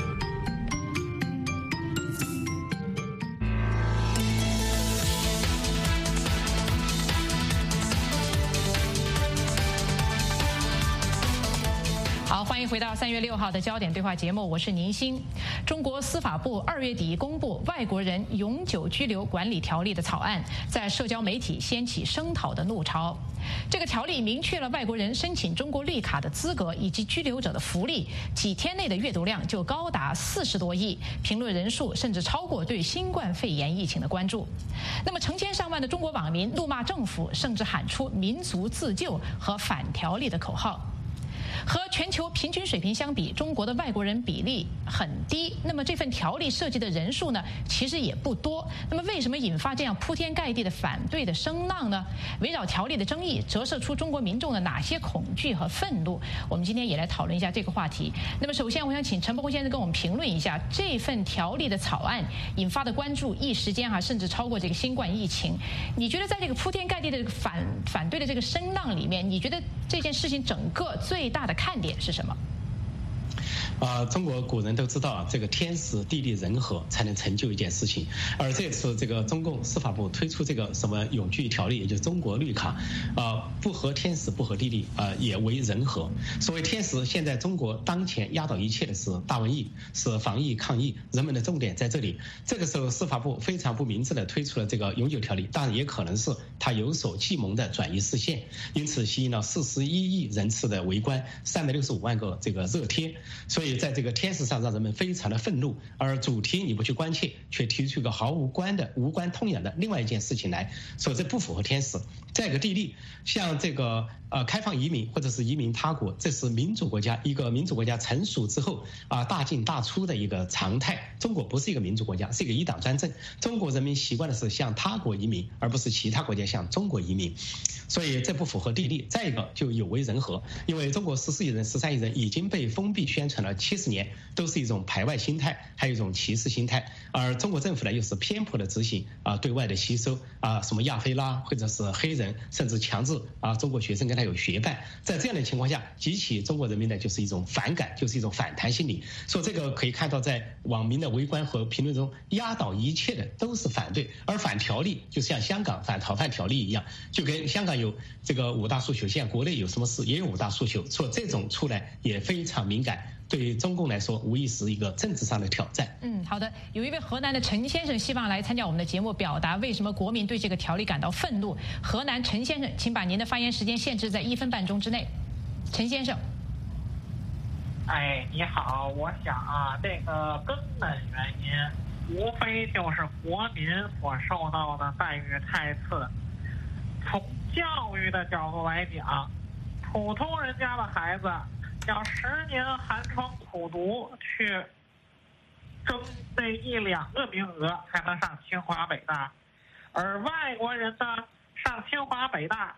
好，欢迎回到三月六号的焦点对话节目，我是宁欣。中国司法部二月底公布《外国人永久居留管理条例》的草案，在社交媒体掀起声讨的怒潮。这个条例明确了外国人申请中国绿卡的资格以及居留者的福利，几天内的阅读量就高达四十多亿，评论人数甚至超过对新冠肺炎疫情的关注。那么成千上万的中国网民怒骂政府，甚至喊出民族自救和反条例的口号。和全球平均水平相比，中国的外国人比例很低。那么这份条例涉及的人数呢，其实也不多。那么为什么引发这样铺天盖地的反对的声浪呢？围绕条例的争议，折射出中国民众的哪些恐惧和愤怒？我们今天也来讨论一下这个话题。那么首先，我想请陈伯宏先生跟我们评论一下这份条例的草案引发的关注，一时间哈、甚至超过这个新冠疫情。你觉得在这个铺天盖地的反反对的这个声浪里面，你觉得这件事情整个最大的看点是什么？ 啊、呃，中国古人都知道啊，这个天时地利人和才能成就一件事情。而这次这个中共司法部推出这个什么永居条例，也就是中国绿卡，啊、呃，不合天时，不合地利，啊、呃，也为人和。所谓天时，现在中国当前压倒一切的是大瘟疫，是防疫抗疫，人们的重点在这里。这个时候，司法部非常不明智的推出了这个永久条例，当然也可能是他有所计谋的转移视线，因此吸引了四十一亿人次的围观，三百六十五万个这个热贴。所以在这个天时上让人们非常的愤怒，而主题你不去关切，却提出一个毫无关的无关痛痒的另外一件事情来说，这不符合天时。再一个地利，像这个呃开放移民或者是移民他国，这是民主国家一个民主国家成熟之后啊大进大出的一个常态。中国不是一个民主国家，是一个一党专政。中国人民习惯的是向他国移民，而不是其他国家向中国移民，所以这不符合地利。再一个就有违人和，因为中国十四亿人、十三亿人已经被封闭宣传了七十年，都是一种排外心态，还有一种歧视心态。而中国政府呢，又是偏颇的执行啊对外的吸收啊，什么亚非拉或者是黑人，甚至强制啊中国学生跟他有学伴。在这样的情况下，激起中国人民呢就是一种反感，就是一种反弹心理。所以这个可以看到，在网民的围观和评论中，压倒一切的都是反对。而反条例就像香港反逃犯条例一样，就跟香港有这个五大诉求，现在国内有什么事也有五大诉求，说这种出来也非常敏感，对于中共来说无疑是一个政治上的挑战。 嗯，好的。有一位河南的陈先生希望来参加我们的节目，表达为什么国民对这个条例感到愤怒。河南陈先生，请把您的发言时间限制在一分半钟之内。陈先生。 哎，你好，我想啊，这个根本原因无非就是国民所受到的待遇太次。从教育的角度来讲，普通人家的孩子要十年寒窗苦读去争那一两个名额才能上清华北大，而外国人呢上清华北大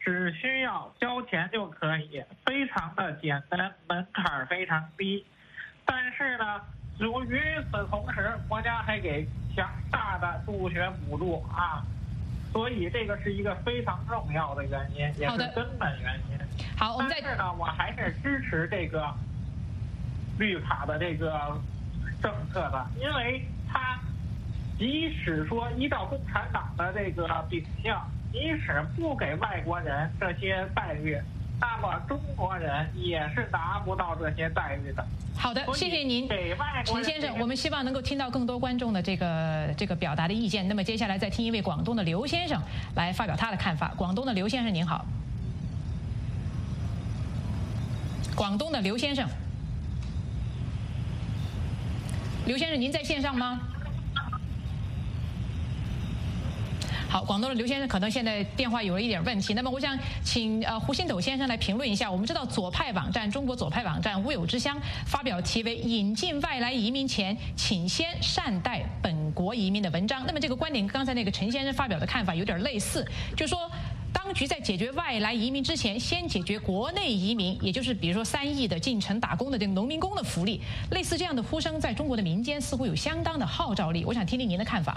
只需要交钱就可以，非常的简单，门槛非常低。但是呢，与此同时，国家还给强大的助学补助啊，所以这个是一个非常重要的原因，也是根本原因。 好，我们再但是呢，我还是支持这个绿卡的这个政策的，因为它即使说依照共产党的这个秉性，即使不给外国人这些待遇，那么中国人也是拿不到这些待遇的。 好的，谢谢您，陈先生。我们希望能够听到更多观众的这个这个表达的意见。那么接下来再听一位广东的刘先生来发表他的看法。广东的刘先生您好。广东的刘先生，刘先生您在线上吗？好，广东的刘先生可能现在电话有了一点问题。那么我想请呃胡新斗先生来评论一下。我们知道左派网站中国左派网站乌有之乡发表题为《引进外来移民前，请先善待本国移民》的文章。那么这个观点跟刚才那个陈先生发表的看法有点类似，就是说当局在解决外来移民之前，先解决国内移民，也就是比如说三亿的进城打工的这个农民工的福利。类似这样的呼声，在中国的民间似乎有相当的号召力。我想听听您的看法。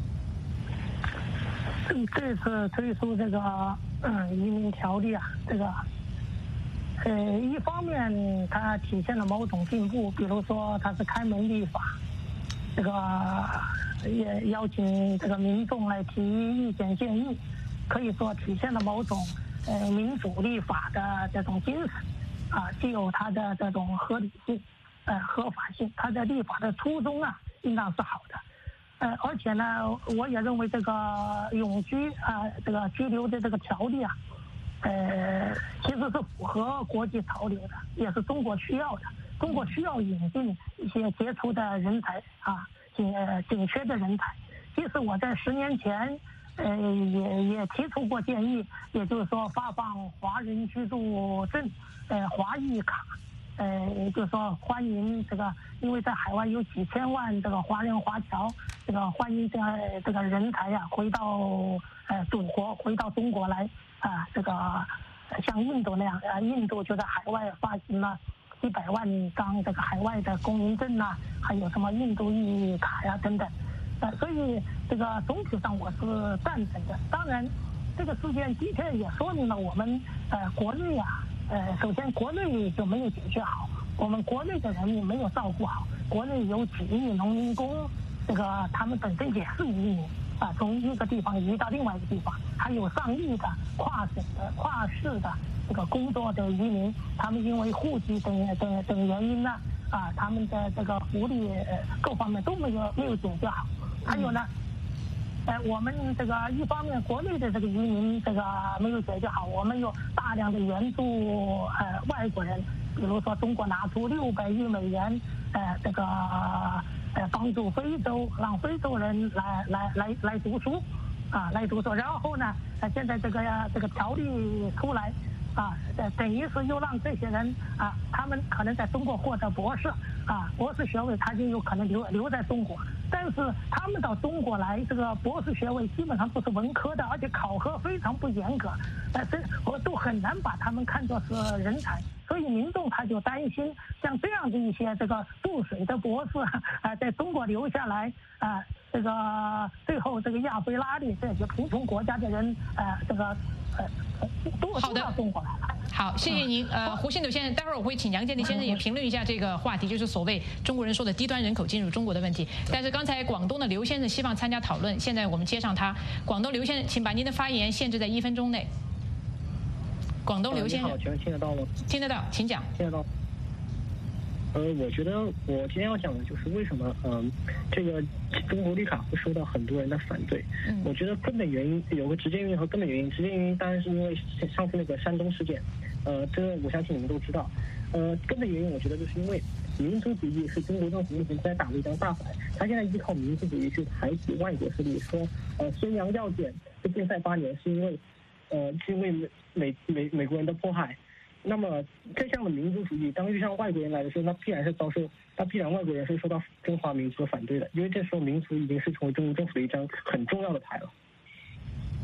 这次推出这个嗯移民条例啊，这个呃一方面它体现了某种进步，比如说它是开门立法，这个也邀请这个民众来提意见建议，可以说体现了某种呃民主立法的这种精神啊，既有它的这种合理性、呃合法性，它的立法的初衷啊，应当是好的。呃，而且呢，我也认为这个永居啊、呃，这个居留的这个条例啊，呃，其实是符合国际潮流的，也是中国需要的。中国需要引进一些杰出的人才啊，紧呃紧缺的人才。其实我在十年前，呃，也也提出过建议，也就是说发放华人居住证，呃，华裔卡。呃，也就是说，欢迎这个，因为在海外有几千万这个华人华侨，这个欢迎这样这个人才呀、啊，回到呃祖国，回到中国来啊，这个像印度那样，啊，印度就在海外发行了几百万张这个海外的公民证呐，还有什么印度裔卡呀等等，呃，所以这个总体上我是赞成的。当然，这个事件的确也说明了我们呃国内啊。呃，首先国内就没有解决好，我们国内的人民没有照顾好，国内有几亿农民工，这个他们本身也是移民啊，从一个地方移到另外一个地方，还有上亿的跨省的、跨市的这个工作的移民，他们因为户籍等等等原因呢，啊，他们的这个福利呃各方面都没有没有解决好，还有呢。呃，我们这个一方面国内的这个移民这个没有解决好，我们有大量的援助呃外国人，比如说中国拿出六百亿美元，呃这个呃帮助非洲，让非洲人来来来来读书，啊来读书，然后呢，呃现在这个这个条例出来。啊，等于是又让这些人啊，他们可能在中国获得博士啊，博士学位，他就有可能留留在中国。但是他们到中国来，这个博士学位基本上都是文科的，而且考核非常不严格，但是我都很难把他们看作是人才。所以民众他就担心，像这样的一些这个注水的博士啊，在中国留下来啊，这个最后这个亚非拉里这些贫穷国家的人啊，这个呃。 好的，好，谢谢您。呃，胡新斗先生，待会儿我会请杨建立先生也评论一下这个话题，就是所谓中国人说的低端人口进入中国的问题。但是刚才广东的刘先生希望参加讨论，现在我们接上他。广东刘先生，请把您的发言限制在一分钟内。广东刘先生， 请问听得到吗？ 听得到，请讲。 听得到。呃，我觉得我今天要讲的就是为什么，嗯、呃，这个中国绿卡会受到很多人的反对。嗯，我觉得根本原因有个直接原因和根本原因。直接原因当然是因为上次那个山东事件，呃，这个我相信你们都知道。呃，根本原因我觉得就是因为民族主义是中国政府目前在打的一张大牌，他现在依靠民族主义去排挤外国势力，说呃宣扬要点被禁赛八年是因为，呃，是因为美美美美国人的迫害。那么这项的民族主义，当遇上外国人来的时候，那必然是遭受，那必然外国人是受到中华民族的反对的，因为这时候民族已经是成为中国政府的一张很重要的牌了。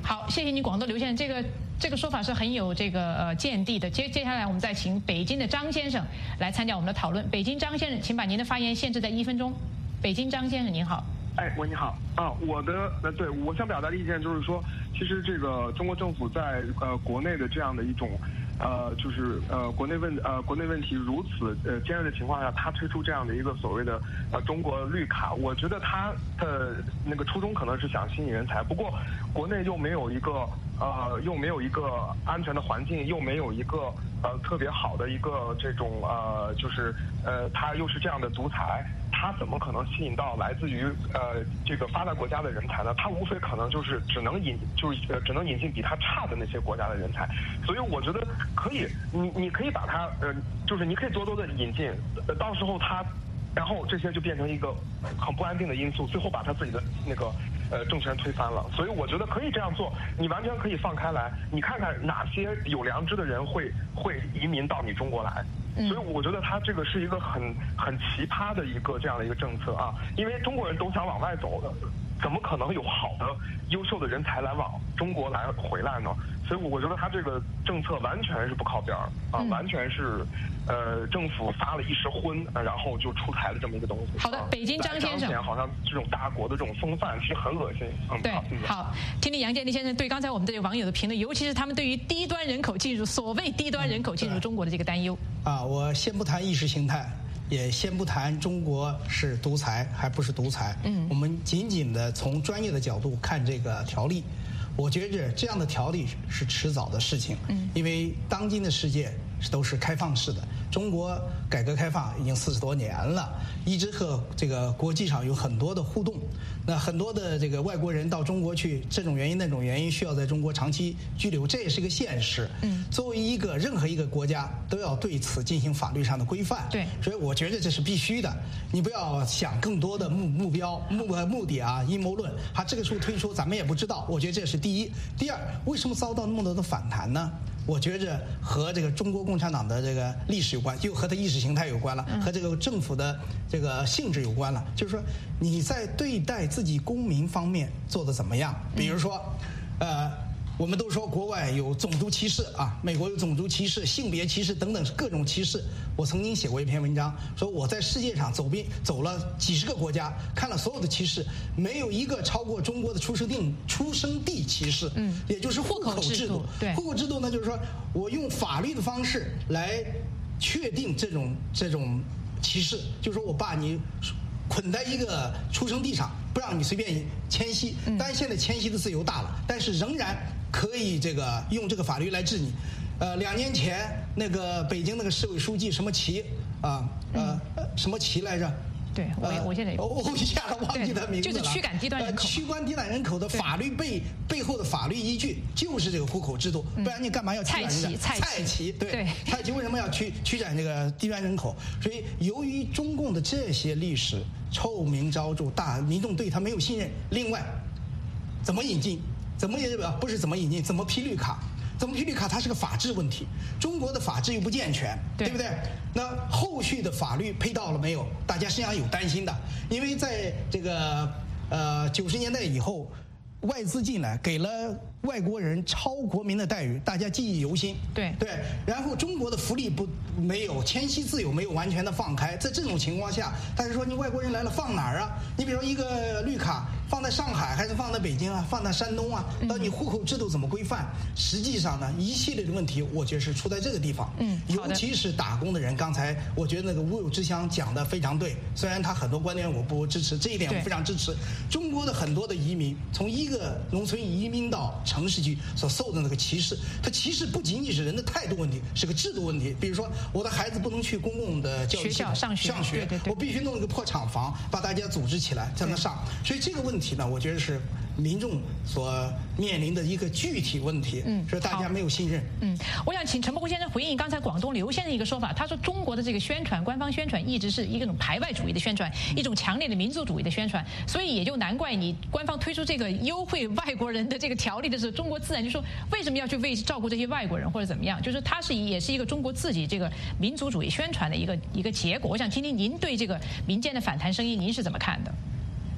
好，谢谢你，广东刘先生，这个这个说法是很有这个呃见地的。接接下来我们再请北京的张先生来参加我们的讨论。北京张先生，请把您的发言限制在一分钟。北京张先生，您好。 哎，喂，你好啊，我的呃，对我想表达的意见就是说，其实这个中国政府在呃国内的这样的一种。呃，就是呃，国内问呃，国内问题如此呃尖锐的情况下，他推出这样的一个所谓的呃中国绿卡，我觉得他的那个初衷可能是想吸引人才，不过国内又没有一个呃又没有一个安全的环境，又没有一个呃特别好的一个这种呃就是呃他又是这样的独裁。他怎么可能吸引到来自于呃这个发达国家的人才呢？他无非可能就是只能引就是呃只能引进比他差的那些国家的人才，所以我觉得可以，你你可以把它呃就是你可以多多的引进，呃到时候他，然后这些就变成一个很不安定的因素，最后把他自己的那个呃政权推翻了。所以我觉得可以这样做，你完全可以放开来，你看看哪些有良知的人会会移民到你中国来。所以我觉得他这个是一个很很奇葩的一个这样的一个政策啊，因为中国人都想往外走的，怎么可能有好的优秀的人才来往中国来回来呢？所以我觉得他这个政策完全是不靠边儿啊，完全是呃政府发了一时昏，然后就出台了这么一个东西。 好的，北京张先生， 好像这种大国的这种风范其实很恶心。嗯， 对，好，听听杨建立先生对刚才我们这些网友的评论，尤其是他们对于低端人口进入所谓低端人口进入中国的这个担忧。 啊，我先不谈意识形态。也先不谈中国是独裁还不是独裁，嗯，我们仅仅的从专业的角度看这个条例，我觉着这样的条例是迟早的事情，嗯，因为当今的世界都是开放式的，中国改革开放已经四十多年了，一直和这个国际上有很多的互动，那很多的这个外国人到中国去，这种原因那种原因需要在中国长期居留，这也是个现实。嗯，作为一个任何一个国家都要对此进行法律上的规范。 对， 所以我觉得这是必须的。你不要想更多的目目标目目的啊，阴谋论。他这个时候推出，咱们也不知道。我觉得这是第一。第二，为什么遭到那么多的反弹呢？我觉着和这个中国共产党的这个历史有关，又和它意识形态有关了，和这个政府的这个性质有关了。就是说，你在对待自己公民方面做得怎么样？比如说，呃。我们都说国外有种族歧视啊，美国有种族歧视、性别歧视等等各种歧视。我曾经写过一篇文章，说我在世界上走遍走了几十个国家，看了所有的歧视，没有一个超过中国的出生地出生地歧视，嗯，也就是户口制度。 对， 户口制度呢，就是说我用法律的方式来确定这种这种歧视，就是说我把你捆在一个出生地上，不让你随便迁徙。当然现在迁徙的自由大了，但是仍然可以这个用这个法律来治你。呃，两年前那个北京那个市委书记什么旗啊呃什么旗来着？ 对，我我现在我一下子忘记他名字了。 就是驱赶低端人口。 驱赶低端人口的法律背背后的法律依据就是这个户口制度，不然你干嘛要驱赶人家？ 蔡奇， 对，蔡奇为什么要驱驱赶这个低端人口？所以由于中共的这些历史臭名昭著，大民众对他没有信任。另外，怎么引进？怎么也不是怎么引进？怎么批绿卡？怎么批绿卡？它是个法治问题。中国的法治又不健全， 对, 对不对？那后续的法律配套了没有？大家实际上有担心的，因为在这个呃九十年代以后，外资进来给了外国人超国民的待遇，大家记忆犹新。 对对，然后中国的福利不没有迁徙自由没有完全的放开，在这种情况下，大家说你外国人来了放哪儿啊？你比如说一个绿卡放在上海还是放在北京啊？放在山东啊？那你户口制度怎么规范？实际上呢，一系列的问题，我觉得是出在这个地方。嗯，尤其是打工的人，刚才我觉得那个吴有之乡讲的非常对，虽然他很多观点我不支持，这一点我非常支持。中国的很多的移民从一个农村移民到城市去所受的那个歧视，它歧视不仅仅是人的态度问题，是个制度问题。比如说，我的孩子不能去公共的教育学校上学， 上学， 对对对， 我必须弄一个破厂房，把大家组织起来在那上。所以这个问题呢，我觉得是民众所面临的一个具体问题，嗯，是大家没有信任。 嗯，我想请陈伯公先生回应刚才广东刘先生一个说法，他说中国的这个宣传，官方宣传一直是一种排外主义的宣传，一种强烈的民族主义的宣传，所以也就难怪你官方推出这个优惠外国人的这个条例的时候，中国自然就说为什么要去为照顾这些外国人或者怎么样，就是它是也是一个中国自己这个民族主义宣传的一个一个结果。我想听听您对这个民间的反弹声音您是怎么看的？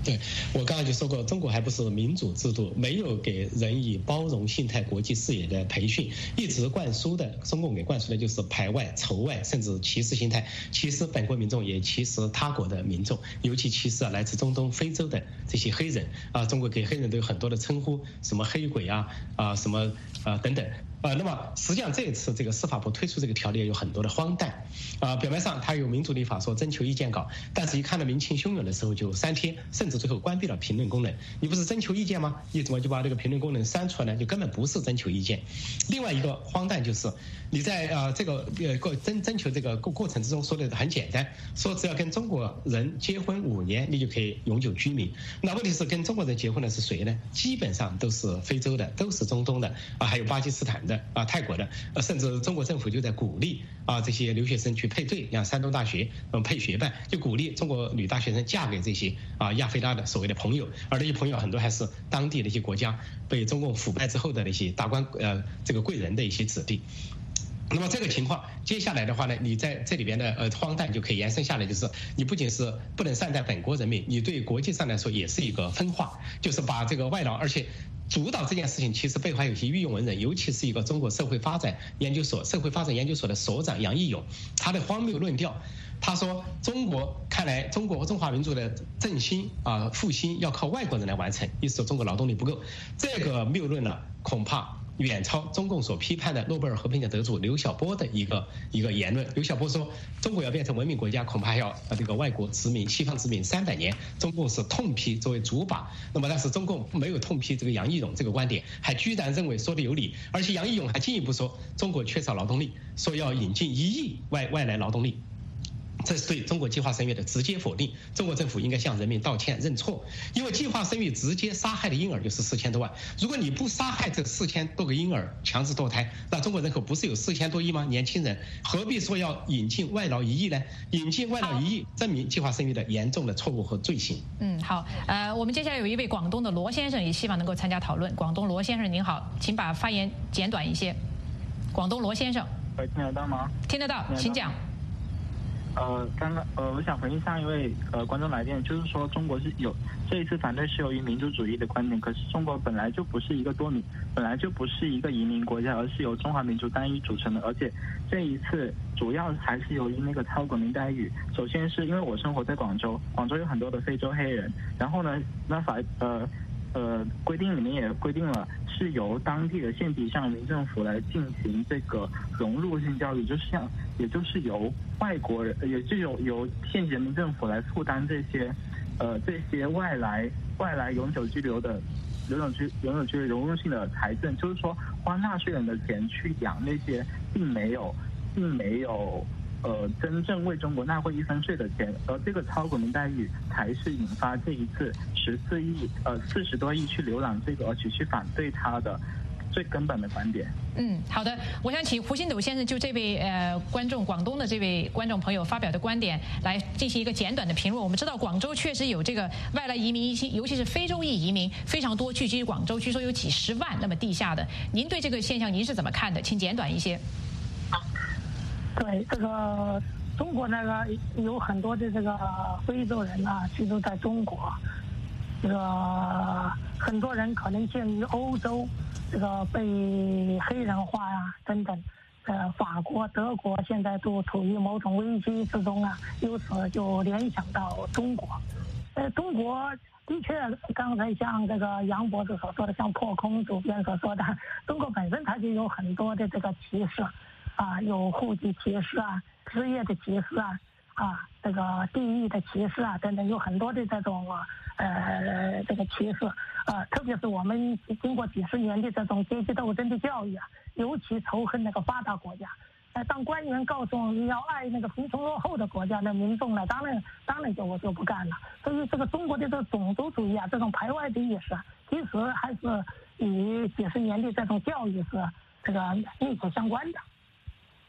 对，我刚刚就说过，中国还不是民主制度，没有给人以包容心态、国际视野的培训，一直灌输的，中共给灌输的就是排外、仇外，甚至歧视心态，歧视本国民众，也歧视他国的民众，尤其歧视啊来自中东、非洲的这些黑人啊，中国给黑人都有很多的称呼，什么黑鬼啊啊什么啊等等。呃，那么实际上这一次这个司法部推出这个条例有很多的荒诞，啊、呃，表面上它有民主立法说征求意见稿，但是一看到民情汹涌的时候就删帖，甚至最后关闭了评论功能。你不是征求意见吗？你怎么就把这个评论功能删除了呢？就根本不是征求意见。另外一个荒诞就是你在呃这个呃过征征求这个过过程之中说的很简单，说只要跟中国人结婚五年，你就可以永久居民。那问题是跟中国人结婚的是谁呢？基本上都是非洲的，都是中东的啊，还有巴基斯坦的。啊，泰国的，呃，甚至中国政府就在鼓励啊这些留学生去配对，像山东大学嗯配学办，就鼓励中国女大学生嫁给这些啊亚非拉的所谓的朋友，而这些朋友很多还是当地的一些国家被中共腐败之后的那些达官呃这个贵人的一些子弟。那么这个情况，接下来的话呢，你在这里边的呃荒诞就可以延伸下来，就是你不仅是不能善待本国人民，你对国际上来说也是一个分化，就是把这个外劳，而且主导这件事情其实背后还有一些御用文人，尤其是一个中国社会发展研究所社会发展研究所的所长杨义勇，他的荒谬论调，他说中国看来中国中华民族的振兴啊复兴要靠外国人来完成，意思说中国劳动力不够，这个谬论呢恐怕远超中共所批判的诺贝尔和平奖得主刘晓波的一个一个言论。刘晓波说，中国要变成文明国家，恐怕还要这个外国殖民、西方殖民三百年。中共是痛批作为主靶，那么但是中共没有痛批这个杨义勇这个观点，还居然认为说的有理，而且杨义勇还进一步说，中国缺少劳动力，说要引进一亿外外来劳动力。这是对中国计划生育的直接否定，中国政府应该向人民道歉认错，因为计划生育直接杀害的婴儿就是四千多万，如果你不杀害这四千多个婴儿强制堕胎，那中国人口不是有四千多亿吗？年轻人何必说要引进外劳一亿呢？引进外劳一亿，证明计划生育的严重的错误和罪行。 嗯，好，呃，我们接下来有一位广东的罗先生，也希望能够参加讨论。广东罗先生您好，请把发言简短一些。广东罗先生， 喂，听得到吗？ 听得到，请讲。 呃，刚刚呃，我想回应上一位呃观众来电，就是说中国是有这一次反对是由于民族主义的观点，可是中国本来就不是一个多民，本来就不是一个移民国家，而是由中华民族单一组成的，而且这一次主要还是由于那个超国民待遇。首先是因为我生活在广州，广州有很多的非洲黑人，然后呢，那法呃。呃，规定里面也规定了，是由当地的县级上民政府来进行这个融入性教育，就是像，也就是由外国人，也就有由县级人民政府来负担这些，呃，这些外来外来永久居留的永久居永久居留融入性的财政，就是说花纳税人的钱去养那些并没有并没有。呃，真正为中国纳过一分税的钱，而这个超国民待遇才是引发这一次十四亿呃四十多亿去浏览这个，而且去反对他的最根本的观点。 嗯，好的，我想请胡新斗先生就这位呃观众广东的这位观众朋友发表的观点来进行一个简短的评论。我们知道广州确实有这个外来移民，尤其是非洲裔移民非常多，聚集广州，据说有几十万。那么地下的，您对这个现象您是怎么看的？请简短一些。 对，这个中国那个有很多的这个非洲人啊居住在中国，这个很多人可能鉴于欧洲这个被黑人化呀、啊、等等，呃，法国、德国现在都处于某种危机之中啊，由此就联想到中国。呃，中国的确，刚才像这个杨博士所说的，像破空主编所说的，中国本身它就有很多的这个歧视。啊，有户籍歧视啊，职业的歧视啊，啊，这个地域的歧视啊，等等，有很多的这种呃这个歧视啊，特别是我们经过几十年的这种阶级斗争的教育啊，尤其仇恨那个发达国家。呃，当官员告诉你要爱那个贫穷落后的国家的民众呢，当然当然就我就不干了。所以这个中国的这个种族主义啊，这种排外的意识啊，其实还是与几十年的这种教育是这个密切相关的。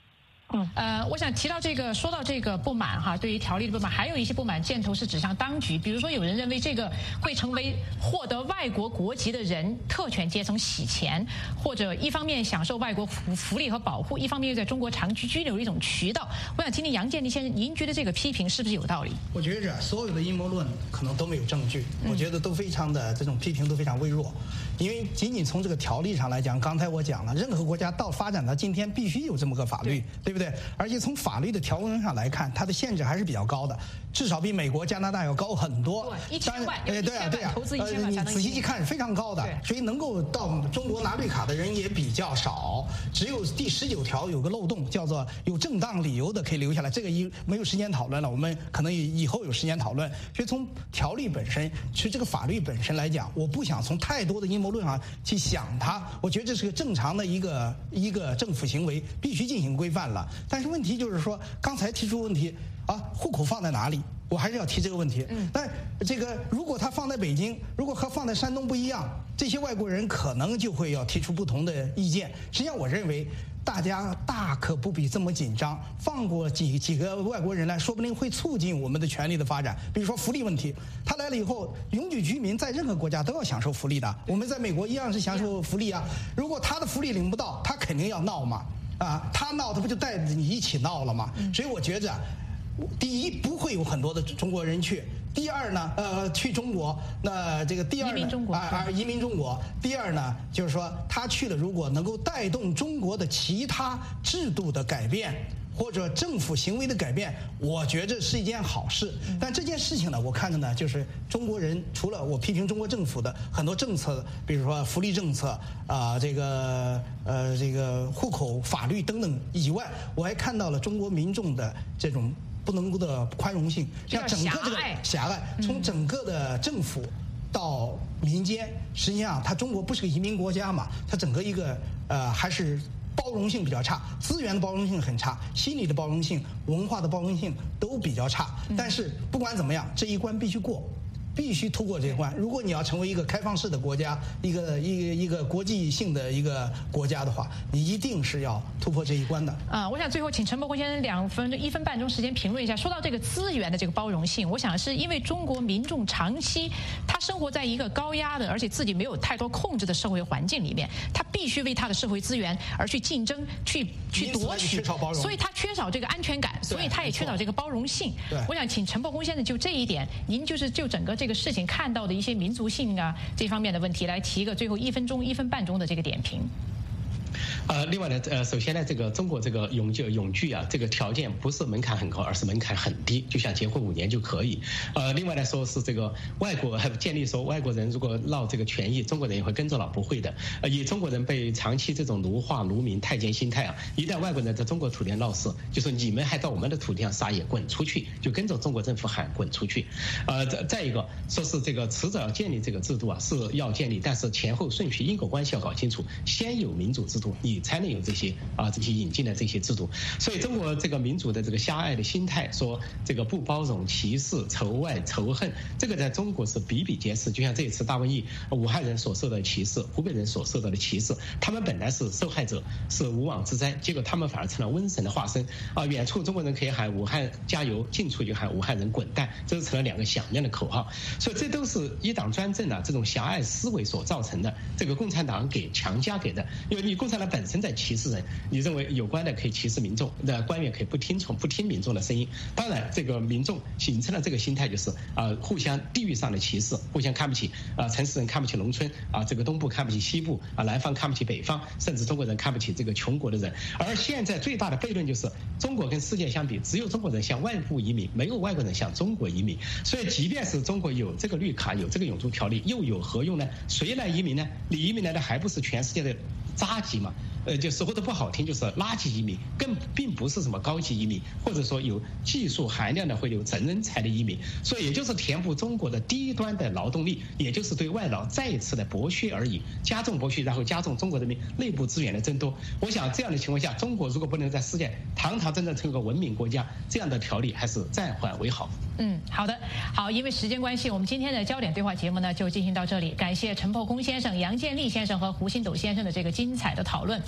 嗯，呃，我想提到这个，说到这个不满哈，对于条例的不满，还有一些不满箭头是指向当局，比如说有人认为这个会成为获得外国国籍的人特权阶层洗钱，或者一方面享受外国福福利和保护，一方面又在中国长期居留的一种渠道。我想听听杨建立先生，您觉得这个批评是不是有道理？ 我觉着所有的阴谋论可能都没有证据，我觉得都非常的这种批评都非常微弱，因为仅仅从这个条例上来讲，刚才我讲了，任何国家到发展到今天必须有这么个法律，对不对？而且从法律的条文上来看，它的限制还是比较高的，至少比美国、加拿大要高很多。 一千万， 对对啊，对啊， 投资一千万， 你仔细一看是非常高的，所以能够到中国拿绿卡的人也比较少。只有第十九条有个漏洞，叫做有正当理由的可以留下来。这个一没有时间讨论了，我们可能以后有时间讨论。所以从条例本身，其实这个法律本身来讲，我不想从太多的阴谋论上去想它。我觉得这是个正常的一个一个政府行为，必须进行规范了。但是问题就是说，刚才提出问题啊，户口放在哪里？我还是要提这个问题。嗯，但这个如果他放在北京，如果和放在山东不一样，这些外国人可能就会要提出不同的意见。实际上，我认为大家大可不必这么紧张，放过几几个外国人来，说不定会促进我们的权利的发展。比如说福利问题，他来了以后，永久居民在任何国家都要享受福利的。我们在美国一样是享受福利啊。如果他的福利领不到，他肯定要闹嘛。啊，他闹，他不就带着你一起闹了吗？所以我觉着，第一不会有很多的中国人去，第二呢，呃，去中国，那这个第二呢，移民中国啊，移民中国。第二呢，就是说他去了，如果能够带动中国的其他制度的改变，或者政府行为的改变，我觉着是一件好事。但这件事情呢，我看着呢，就是中国人除了我批评中国政府的很多政策，比如说福利政策啊、呃，这个呃这个户口法律等等以外，我还看到了中国民众的这种不能够的宽容性，像整个这个狭隘，从整个的政府到民间，实际上它中国不是个移民国家嘛，它整个一个呃还是包容性比较差，资源的包容性很差，心理的包容性、文化的包容性都比较差。但是不管怎么样，这一关必须过。必须突破这一关。如果你要成为一个开放式的国家，一个一个一个国际性的一个国家的话，你一定是要突破这一关的。 啊，我想最后请陈伯公先生两分一分半钟时间评论一下。说到这个资源的这个包容性，我想是因为中国民众长期他生活在一个高压的，而且自己没有太多控制的社会环境里面，他必须为他的社会资源而去竞争、去去夺取，所以他缺少这个安全感，所以他也缺少这个包容性。我想请陈伯公先生就这一点，您就是就整个这个事情看到的一些民族性啊这方面的问题来提一个最后一分钟一分半钟的这个点评。 呃，另外呢，呃，首先呢，这个中国这个永久永居啊，这个条件不是门槛很高，而是门槛很低，就像结婚五年就可以。呃，另外来说是这个外国还建立说外国人如果闹这个权益，中国人也会跟着闹，不会的。呃，以中国人被长期这种奴化、奴民、太监心态啊，一旦外国人在中国土地上闹事，就说你们还到我们的土地上撒野，滚出去，就跟着中国政府喊滚出去。呃，再再一个说是这个迟早要建立这个制度啊，是要建立，但是前后顺序、因果关系要搞清楚，先有民主制度，你才能有这些啊这些引进的这些制度。所以中国这个民主的这个狭隘的心态，说这个不包容、歧视、仇外、仇恨，这个在中国是比比皆是。就像这一次大瘟疫，武汉人所受到的歧视，湖北人所受到的歧视，他们本来是受害者，是无妄之灾，结果他们反而成了瘟神的化身啊！远处中国人可以喊武汉加油，近处就喊武汉人滚蛋，这是成了两个响亮的口号。所以这都是一党专政啊这种狭隘思维所造成的，这个共产党给强加给的。因为你共产党本身在歧视人，你认为有关的可以歧视民众，那官员可以不听从不听民众的声音。当然这个民众形成了这个心态，就是啊、呃、互相地域上的歧视，互相看不起啊、呃、城市人看不起农村啊、呃、这个东部看不起西部啊、呃、南方看不起北方，甚至中国人看不起这个穷国的人。而现在最大的悖论就是中国跟世界相比，只有中国人向外部移民，没有外国人向中国移民。所以即便是中国有这个绿卡，有这个永住条例，又有何用呢？谁来移民呢？你移民来的还不是全世界的渣级嘛？呃，就说的不好听，就是垃圾移民，更并不是什么高级移民，或者说有技术含量的会有真人才的移民。所以也就是填补中国的低端的劳动力，也就是对外劳再一次的剥削而已，加重剥削，然后加重中国人民内部资源的增多。我想这样的情况下，中国如果不能在世界堂堂正正成为个文明国家，这样的条例还是暂缓为好。 嗯，好的，好，因为时间关系，我们今天的焦点对话节目呢就进行到这里。感谢陈破空先生、杨建立先生和胡新斗先生的这个精彩的讨论。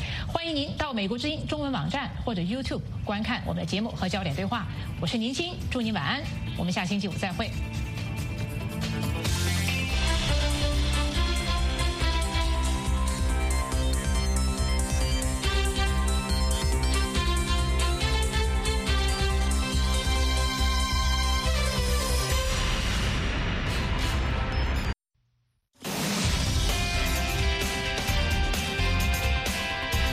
欢迎您到美国之音中文网站或者 YouTube 观看我们的节目和焦点对话。我是宁青，祝您晚安，我们下星期五再会。